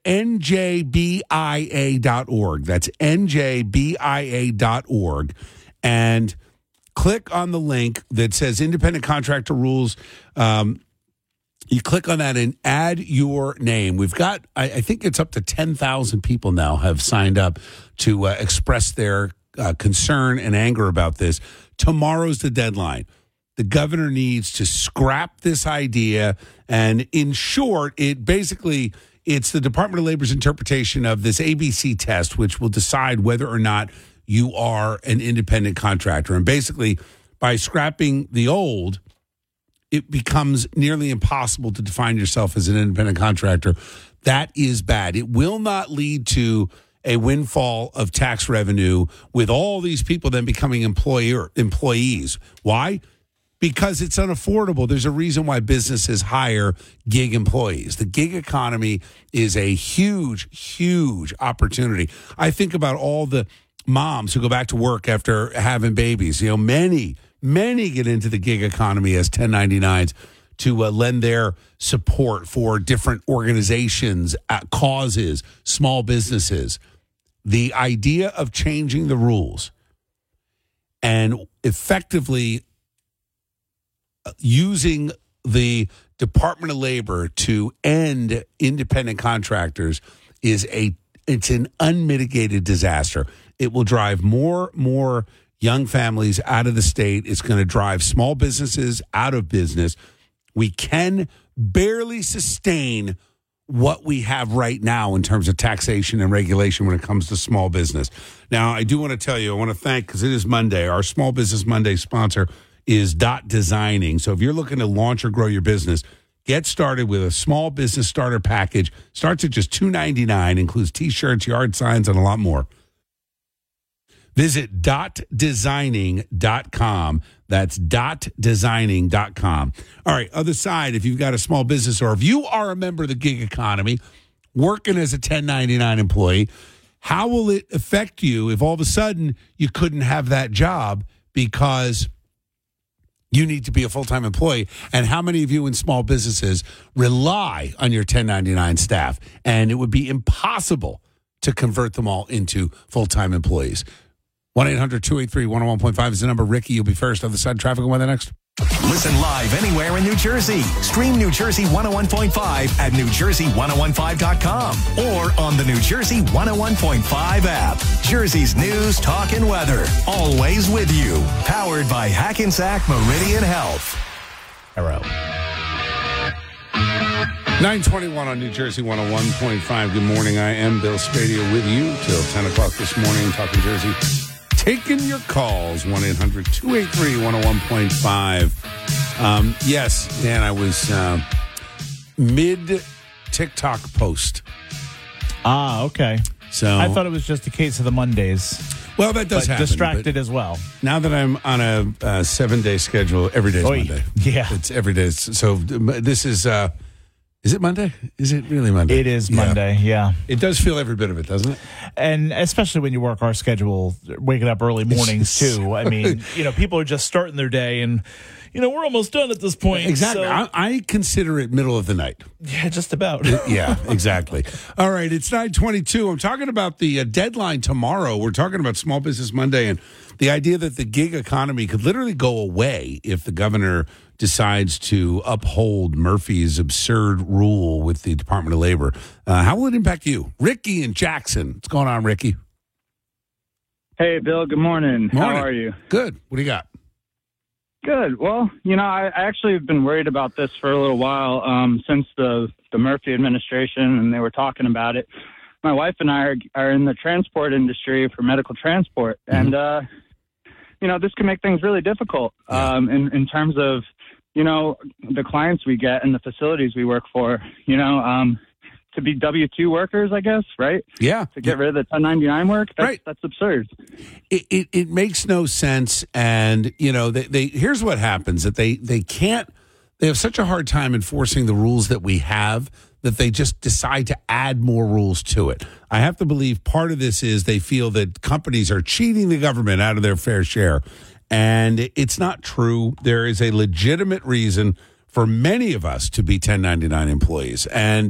njbia.org. That's njbia.org. And click on the link that says Independent Contractor Rules. You click on that and add your name. We've got, I think it's up to 10,000 people now have signed up to express their concern and anger about this. Tomorrow's the deadline. The governor needs to scrap this idea. And in short, it's the Department of Labor's interpretation of this ABC test, which will decide whether or not you are an independent contractor. And basically, by scrapping the old, it becomes nearly impossible to define yourself as an independent contractor. That is bad. It will not lead to a windfall of tax revenue with all these people then becoming employees. Why? Because it's unaffordable. There's a reason why businesses hire gig employees. The gig economy is a huge, huge opportunity. I think about all the moms who go back to work after having babies. You know, many get into the gig economy as 1099s to lend their support for different organizations, causes, small businesses. The idea of changing the rules and effectively using the Department of Labor to end independent contractors it's an unmitigated disaster. It will drive more young families out of the state. It's going to drive small businesses out of business. We can barely sustain what we have right now in terms of taxation and regulation when it comes to small business. Now, I do want to tell you, I want to thank, because it is Monday, our Small Business Monday sponsor is Dot Designing. So if you're looking to launch or grow your business, get started with a small business starter package. Starts at just $2.99, includes T-shirts, yard signs, and a lot more. Visit dotdesigning.com. That's dotdesigning.com. All right, other side, if you've got a small business or if you are a member of the gig economy, working as a 1099 employee, how will it affect you if all of a sudden you couldn't have that job because you need to be a full-time employee? And how many of you in small businesses rely on your 1099 staff? And it would be impossible to convert them all into full-time employees. 1-800-283-101.5 is the number. Ricky, you'll be first. On the side, traffic and weather next. Listen live anywhere in New Jersey. Stream New Jersey 101.5 at NewJersey1015.com or on the New Jersey 101.5 app. Jersey's news, talk, and weather. Always with you. Powered by Hackensack Meridian Health. Arrow. 921 on New Jersey 101.5. Good morning. I am Bill Spadio with you till 10 o'clock this morning. Talking Jersey. Taking your calls, 1-800-283-101.5. Yes, Dan, I was mid-TikTok post. Ah, okay. So I thought it was just a case of the Mondays. Well, that does happen. Distracted as well. Now that I'm on a 7-day schedule, every day is Monday. Yeah. It's every day. So this is it Monday? Is it really Monday? It is Monday, yeah. It does feel every bit of it, doesn't it? And especially when you work our schedule, waking up early mornings too. I mean, people are just starting their day and, we're almost done at this point. Exactly. So. I consider it middle of the night. Yeah, just about. Yeah, exactly. All right, it's 9:22. I'm talking about the deadline tomorrow. We're talking about Small Business Monday and the idea that the gig economy could literally go away if the governor decides to uphold Murphy's absurd rule with the Department of Labor. How will it impact you? Ricky and Jackson. What's going on, Ricky? Hey, Bill. Good morning. How are you? Good. What do you got? Good. Well, I actually have been worried about this for a little while since the Murphy administration, and they were talking about it. My wife and I are in the transport industry for medical transport, and this can make things really difficult in terms of the clients we get and the facilities we work for. To be W-2 workers, I guess, right? Yeah. To get rid of the 1099 work, that's absurd. It makes no sense, and they here's what happens: that they have such a hard time enforcing the rules that we have that they just decide to add more rules to it. I have to believe part of this is they feel that companies are cheating the government out of their fair share, and it's not true. There is a legitimate reason for many of us to be 1099 employees, and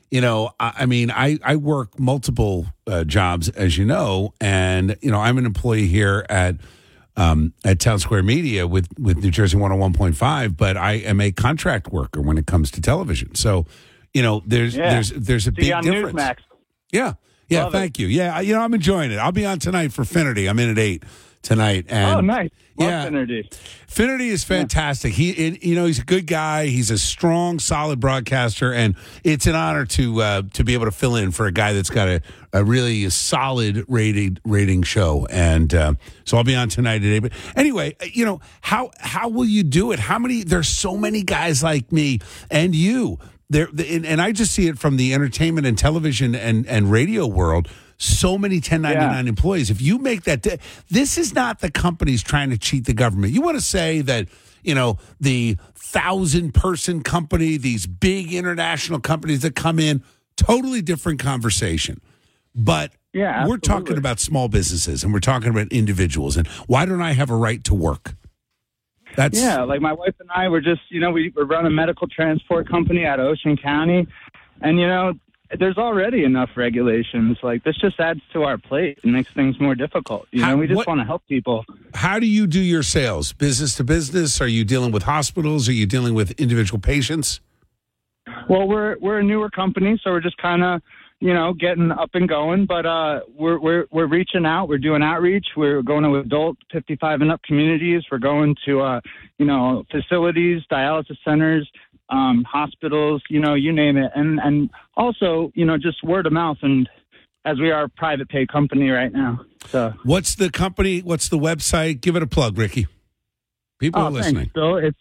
I work multiple jobs, as you know, and I'm an employee here at Town Square Media with New Jersey 101.5, but I am a contract worker when it comes to television. So, there's a big difference. Newsmax. Yeah, Love thank you. Yeah, I'm enjoying it. I'll be on tonight for Finnerty. I'm in at 8 tonight. And nice. Love Finnerty. Finnerty is fantastic. He's a good guy. He's a strong, solid broadcaster, and it's an honor to be able to fill in for a guy that's got a really solid rating show. And so I'll be on tonight at 8. But anyway, how will you do it? There's so many guys like me and you. And I just see it from the entertainment and television and radio world. So many 1099 employees. If you make that, this is not the companies trying to cheat the government. You want to say that, the 1,000-person company, these big international companies that come in, totally different conversation. But we're talking about small businesses and we're talking about individuals. And why don't I have a right to work? Like my wife and I were just, we run a medical transport company out of Ocean County. And, there's already enough regulations. Like, this just adds to our plate and makes things more difficult. We just want to help people. How do you do your sales? Business to business? Are you dealing with hospitals? Are you dealing with individual patients? Well, we're a newer company, so we're just kind of, getting up and going. But we're reaching out. We're doing outreach. We're going to adult 55 and up communities. We're going to, facilities, dialysis centers, hospitals, you name it. And also, just word of mouth. And as we are a private pay company right now. So what's the company? What's the website? Give it a plug, Ricky. People are listening. So it's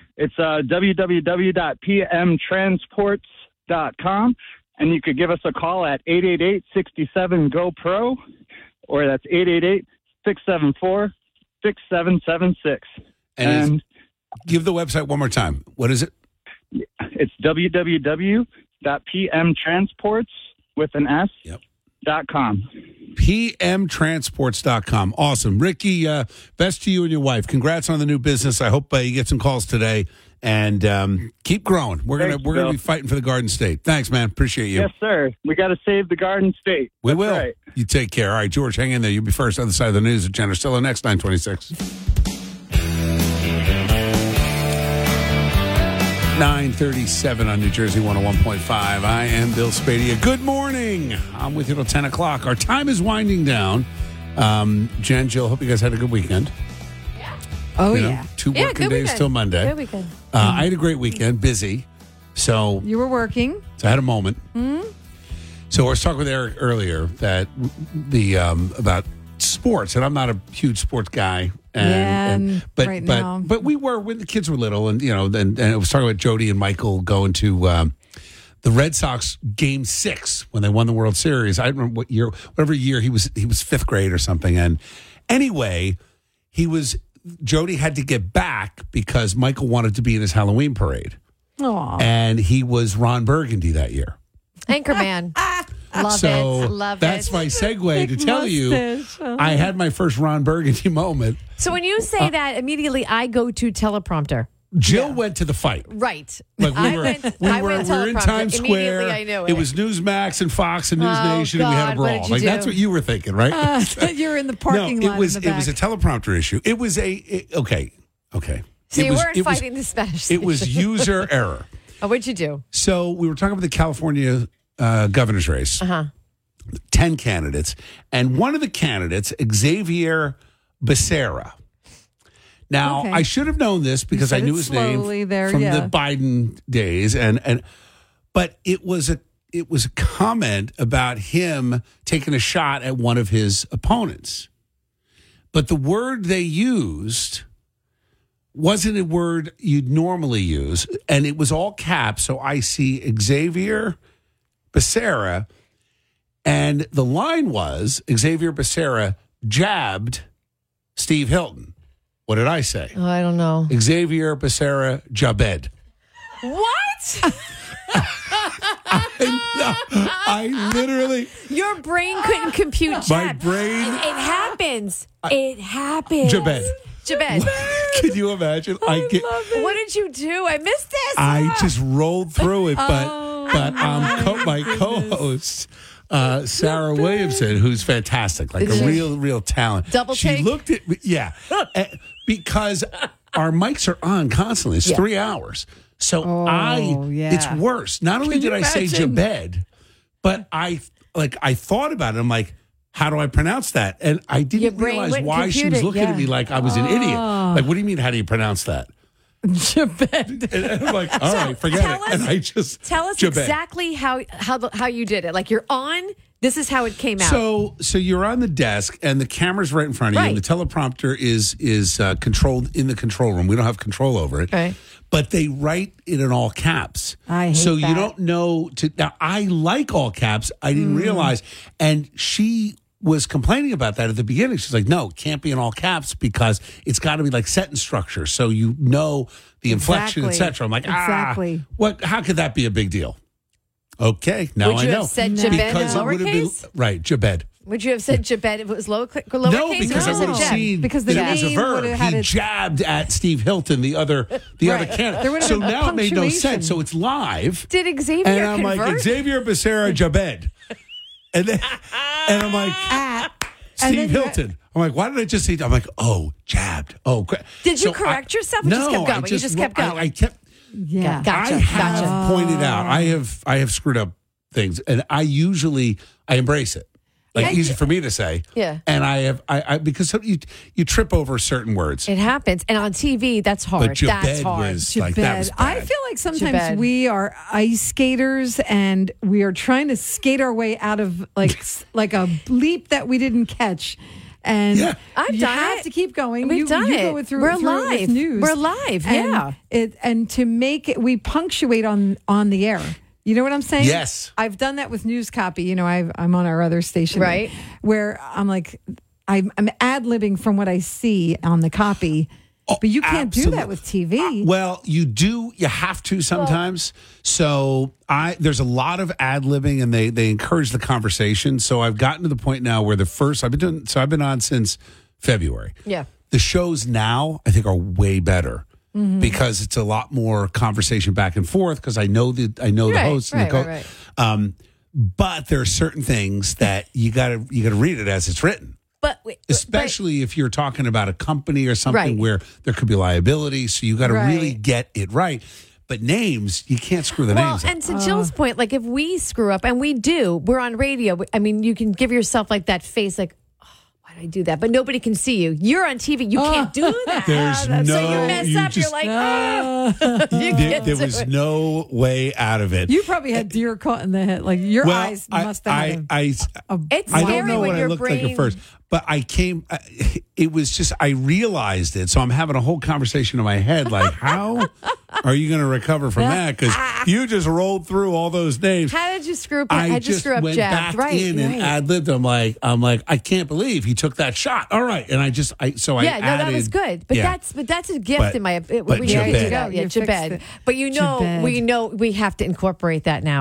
www.pmtransports.com. And you could give us a call at 888-67-GO-PRO, or that's 888-674-6776. And give the website one more time. What is it? It's www.pmtransports.com. pmtransports.com. Awesome. Ricky, best to you and your wife. Congrats on the new business. I hope you get some calls today. And keep growing. We're gonna be fighting for the Garden State. Thanks, man. Appreciate you. Yes, sir. We got to save the Garden State. We will. Right. You take care. All right, George, hang in there. You'll be first on the side of the news at Jen Ursillo next 9:26. 9:37 on New Jersey 101.5. I am Bill Spadia. Good morning. I'm with you till 10 o'clock. Our time is winding down. Jen, Jill, hope you guys had a good weekend. Oh, yeah. 2 working days till Monday. Good weekend. I had a great weekend, busy. So you were working. So I had a moment. Mm-hmm. So I was talking with Eric earlier that about sports, and I'm not a huge sports guy. But we were when the kids were little, and and I was talking about Jody and Michael going to the Red Sox Game 6 when they won the World Series. I don't remember whatever year he was 5th grade or something. And anyway, Jody had to get back because Michael wanted to be in his Halloween parade. Aww. And he was Ron Burgundy that year. Anchorman. So Love that's it. my segue to tell you mustache. I had my first Ron Burgundy moment. So when you say that, immediately I go to teleprompter. Jill went to the fight. Right. Like we were in teleprompter. Times Immediately Square. I knew It was Newsmax and Fox and News Oh, Nation, and we had a God, what brawl. did you Like do? that's what you were thinking, right? You're in the parking no, lot. it was in the it was a back. teleprompter issue. It was okay. So It you was- weren't it was- fighting the Spanish. It was station. user error. Oh, what'd you do? So we were talking about the California governor's race. 10 candidates, and one of the candidates, Xavier Becerra. Now, Okay. I should have known this because I said knew it his slowly name there, from yeah. the Biden days, but it was a comment about him taking a shot at one of his opponents. But the word they used wasn't a word you'd normally use, and it was all caps. So I see Xavier Becerra, and the line was Xavier Becerra jabbed Steve Hilton. What did I say? Oh, I don't know. Xavier Becerra Jabed. What? I literally. Your brain couldn't compute My jab. brain- It happens. It happens. Jabed. Jabed. Can you imagine? What did you do? I missed this. I just rolled through it, but Oh, my co-host Sarah Williamson, who's fantastic, like Is a she? real talent. Double she take? looked at me, because our mics are on constantly. It's 3 hours, so it's worse. Not only Can did you I say imagine? Jabed, but I thought about it. I'm like, how do I pronounce that? And I Your didn't brain realize wouldn't why she compute was it, looking at me yeah. like I was an idiot. Oh. Like, what do you mean? How do you pronounce that? Jabed. And I'm like, all right, forget tell it. us- And I just Tell us Jabed. exactly how you did it. Like you're on. This is how it came out. So you're on the desk and the camera's right in front of you, and the teleprompter is controlled in the control room. We don't have control over it, right? But they write it in all caps. I hate so you that. don't know now. I like all caps. I didn't realize, and she was complaining about that at the beginning. She's like, "No, it can't be in all caps because it's got to be like sentence structure, so you know the inflection, Exactly. etc." I'm like, Exactly. What? How could that be a big deal? Okay, now Would I you know have said Jabed in because it would have been lowercase? right. Jabed. Would you have said Jabed if it was lowercase? No, because I or would was it have Jeb? seen Because the that it was a name verb. would've had He its- jabbed at Steve Hilton, the other Right. candidate. There would've So been now it made no punctuation. sense. So it's live, Did Xavier and I'm convert? like Xavier Becerra Jabed, and I'm like and Steve then you- Hilton. I'm like, why did I just say? I'm like, oh, jabbed. Oh, great. Did you So correct I- yourself or No, just kept going? I You just kept going. I kept. Yeah. Gotcha. I have Gotcha. pointed out. I have screwed up things, and I embrace it. Like Yeah. easy for me to say. Yeah. And I because you trip over certain words. It happens, and on TV, that's hard. But That's Jabed hard. was like that was Jabed. I bad. feel like sometimes Jabed. we are ice skaters and we are trying to skate our way out of like a leap that we didn't catch. And Yeah. I've you done have it. to keep going. We've you, done you it. Go through, We're through it with live. news. We're live, yeah. And to make it, we punctuate on the air. You know what I'm saying? Yes. I've done that with news copy. You know, I'm on our other station, Right. Where I'm like, I'm ad-libbing from what I see on the copy. But you can't do that with TV. Well, you do. You have to sometimes. So there's a lot of ad libbing, and they encourage the conversation. So I've gotten to the point now where I've been on since February. Yeah. The shows now I think are way better. Because it's a lot more conversation back and forth. Because I know the host and the Right. But there are certain things that you gotta read it as it's written. But Especially if you're talking about a company or something Right. where there could be liability, so you got to Right. really get it right. But names, you can't screw the names up. and to Jill's point, like if we screw up, and we do, we're on radio. I mean, you can give yourself like that face, like, oh, why did I do that? But nobody can see you. You're on TV. You can't do that. There's so you no- mess you up. just- You're like, oh, you There can't do was it. no way out of it. You probably had deer caught in the head. Like your eyes must have had It's I scary don't know when what I your looked brain. like at first, but it was just, I realized it. So I'm having a whole conversation in my head, like, how are you going to recover from that? Because you just rolled through all those names. How did you screw up? I How'd you just screw up, went Jab? back in and ad-libbed. I'm like, I can't believe he took that shot. All right. And I no, that was good. But yeah. that's a gift But- in my. but We need to Jabed. do that. Yeah, You fixed Jabed. it. But you know, Jabed. we know we have to incorporate that now.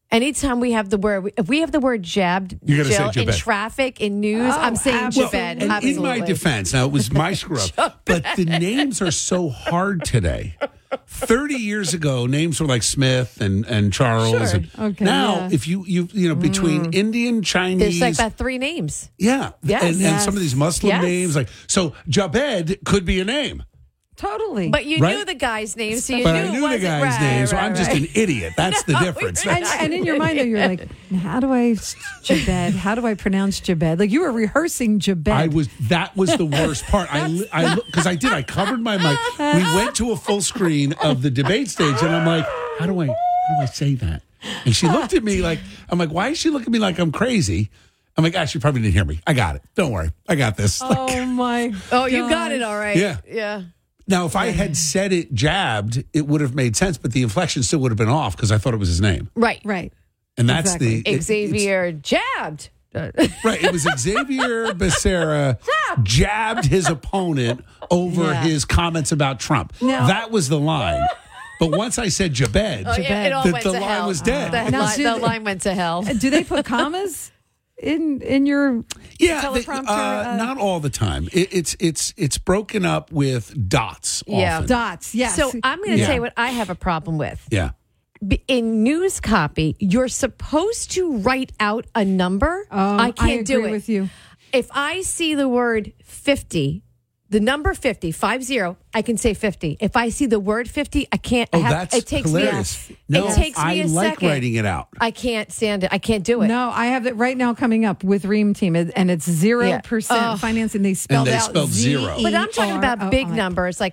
Anytime we have the word, if we have the word jabbed, You're gonna Jill, say in Jabed. traffic, in news, I'm saying absolutely. Jabed. And Absolutely. in my defense, now it was my screw up, but the names are so hard today. 30 years ago, names were like Smith and Charles. Sure. And Okay, now, yeah. if you between Indian, Chinese, There's like about 3 names. yeah, Yes. and some of these Muslim Yes. names, like so, Jabed could be a name. Totally. But you Right? knew the guy's name, so you But knew I it knew the wasn't guy's right, name, so right, I'm just right. an idiot. That's the No, difference. and in your mind, though, you're like, how do I Jabed? How do I pronounce Jabed? Like you were rehearsing Jabed. That was the worst part. Because I covered my mic. We went to a full screen of the debate stage, and I'm like, how do I say that? And she looked at me like, I'm like, why is she looking at me like I'm crazy? I'm like, she probably didn't hear me. I got it. Don't worry. I got this. Oh my! Oh, you got it all right. Yeah. Yeah. Now, if I had said it jabbed, it would have made sense, but the inflection still would have been off because I thought it was his name. Right. Right. And that's Xavier jabbed. Right. It was Xavier Becerra jabbed his opponent over his comments about Trump. Now- That was the line. But once I said Jabed, Oh, yeah, it all went the to line hell. was dead. The line went to hell. Do they put commas in your teleprompter? Not all the time. It's broken up with dots. Yeah. often. Dots. Yes. So I'm going to Yeah. tell you what I have a problem with. Yeah. In news copy, you're supposed to write out a number. I can't do agree it. with you. If I see the word 50, the number 50, 50, I can say 50. If I see the word 50, I can't. Oh, that's it takes hilarious. me. No, it takes me I a like second. writing it out. I can't stand it. I can't do it. No, I have it right now coming up with Ream Team, and it's 0% Oh. financing. They spelled they out spelled zero. But I'm talking about big ZERO. numbers, like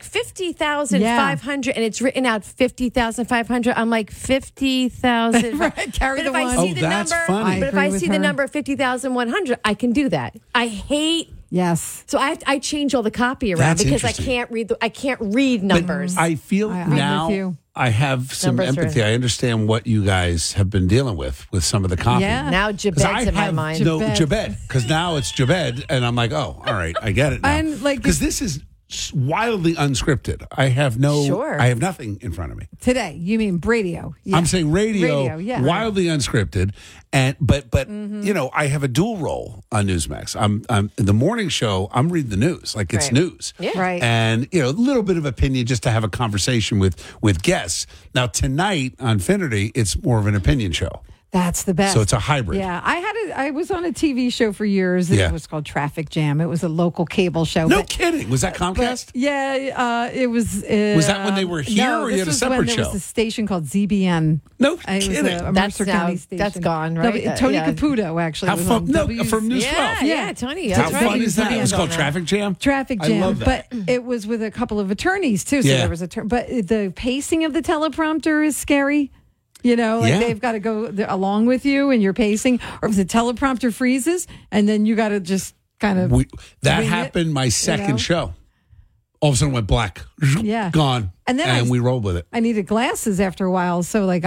50,500, and it's written out 50,500. I'm like 50,000. Right, carry but the if I one. see Oh, the that's number, funny. but if I I agree see with the her. number 50,100, I can do that. I hate. Yes. So I change all the copy around That's because I interesting. can't read numbers. But I feel I'm with now you. I have some Numbers are- empathy. I understand what you guys have been dealing with some of the copy. Yeah. now 'Cause Jabed's in my have mind. No, Jabed. Jabed. Because now it's Jabed, and I'm like, oh, all right, I get it now. And, like, because this is wildly unscripted. I have nothing in front of me. Today, you mean radio? Yeah. I'm saying radio, Radio, yeah. wildly unscripted, but you know, I have a dual role on Newsmax. I'm in the morning show. I'm reading the news like it's Right. news, Yeah. Right. and you know, a little bit of opinion just to have a conversation with guests. Now tonight on Finnerty, it's more of an opinion show. That's the best. So it's a hybrid. Yeah, I was on a TV show for years. And Yeah. It was called Traffic Jam. It was a local cable show. No but- kidding. Was that Comcast? Yeah, it was. Was that when they were here, no, or you this had a was separate when there show? was a station called ZBN. No It was kidding. a That's Mercer now- County station. that's gone, right? Tony Yeah. Caputo actually. How was fun? on No, W- from News 12. Yeah, Tony. How That's right. fun is that? It was called Yeah. Traffic Jam. Traffic I Jam, love that. but it was with a couple of attorneys too. So Yeah. there was but the pacing of the teleprompter is scary. You know, like Yeah. they've got to go along with you and you're pacing, or if the teleprompter freezes and then you got to just kind of That wing it, happened my second know? show. All of a sudden it went black. Yeah. Gone. And then we rolled with it. I needed glasses after a while, so like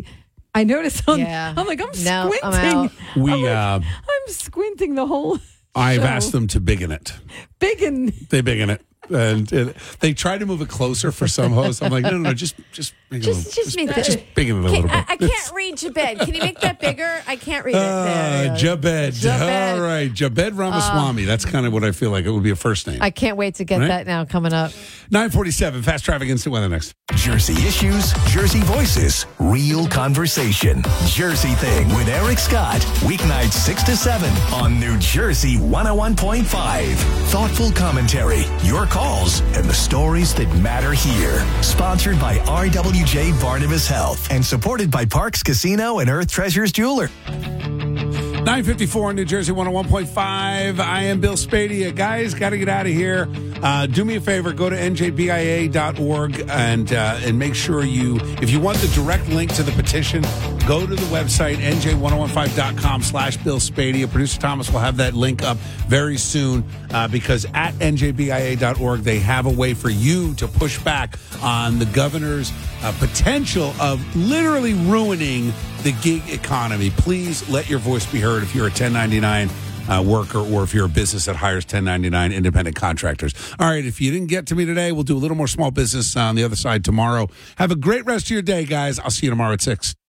I noticed I'm like I'm No, squinting. I'm out. I'm squinting the whole I've show. asked them to biggin it. Biggin. They biggin it. And they try to move it closer for some hosts. I'm like, no, just make it a little, Just make that. just biggin it a little bit. I can't read Jabed. Can you make that bigger? I can't read it. There. Jabed. Jabed. All right. Jabed Ramaswamy. That's kind of what I feel like it would be a first name. I can't wait to get Right? that now coming up. 947, Fast Traffic Instant Weather next. Jersey issues, Jersey voices, real conversation. Jersey Thing with Eric Scott. Weeknights 6 to 7 on New Jersey 101.5. Thoughtful commentary, your calls, and the stories that matter here. Sponsored by RWJ Barnabas Health and supported by Parks Casino and Earth Treasures Jeweler. 954 on New Jersey 101.5. I am Bill Spadia. Guys, got to get out of here. Do me a favor, go to njbia.org and make sure if you want the direct link to the petition, go to the website, nj1015.com/Bill Spadia. Producer Thomas will have that link up very soon because at njbia.org, they have a way for you to push back on the governor's potential of literally ruining the gig economy. Please let your voice be heard if you're a 1099 worker or if you're a business that hires 1099 independent contractors. All right, if you didn't get to me today, we'll do a little more small business on the other side tomorrow. Have a great rest of your day, guys. I'll see you tomorrow at 6.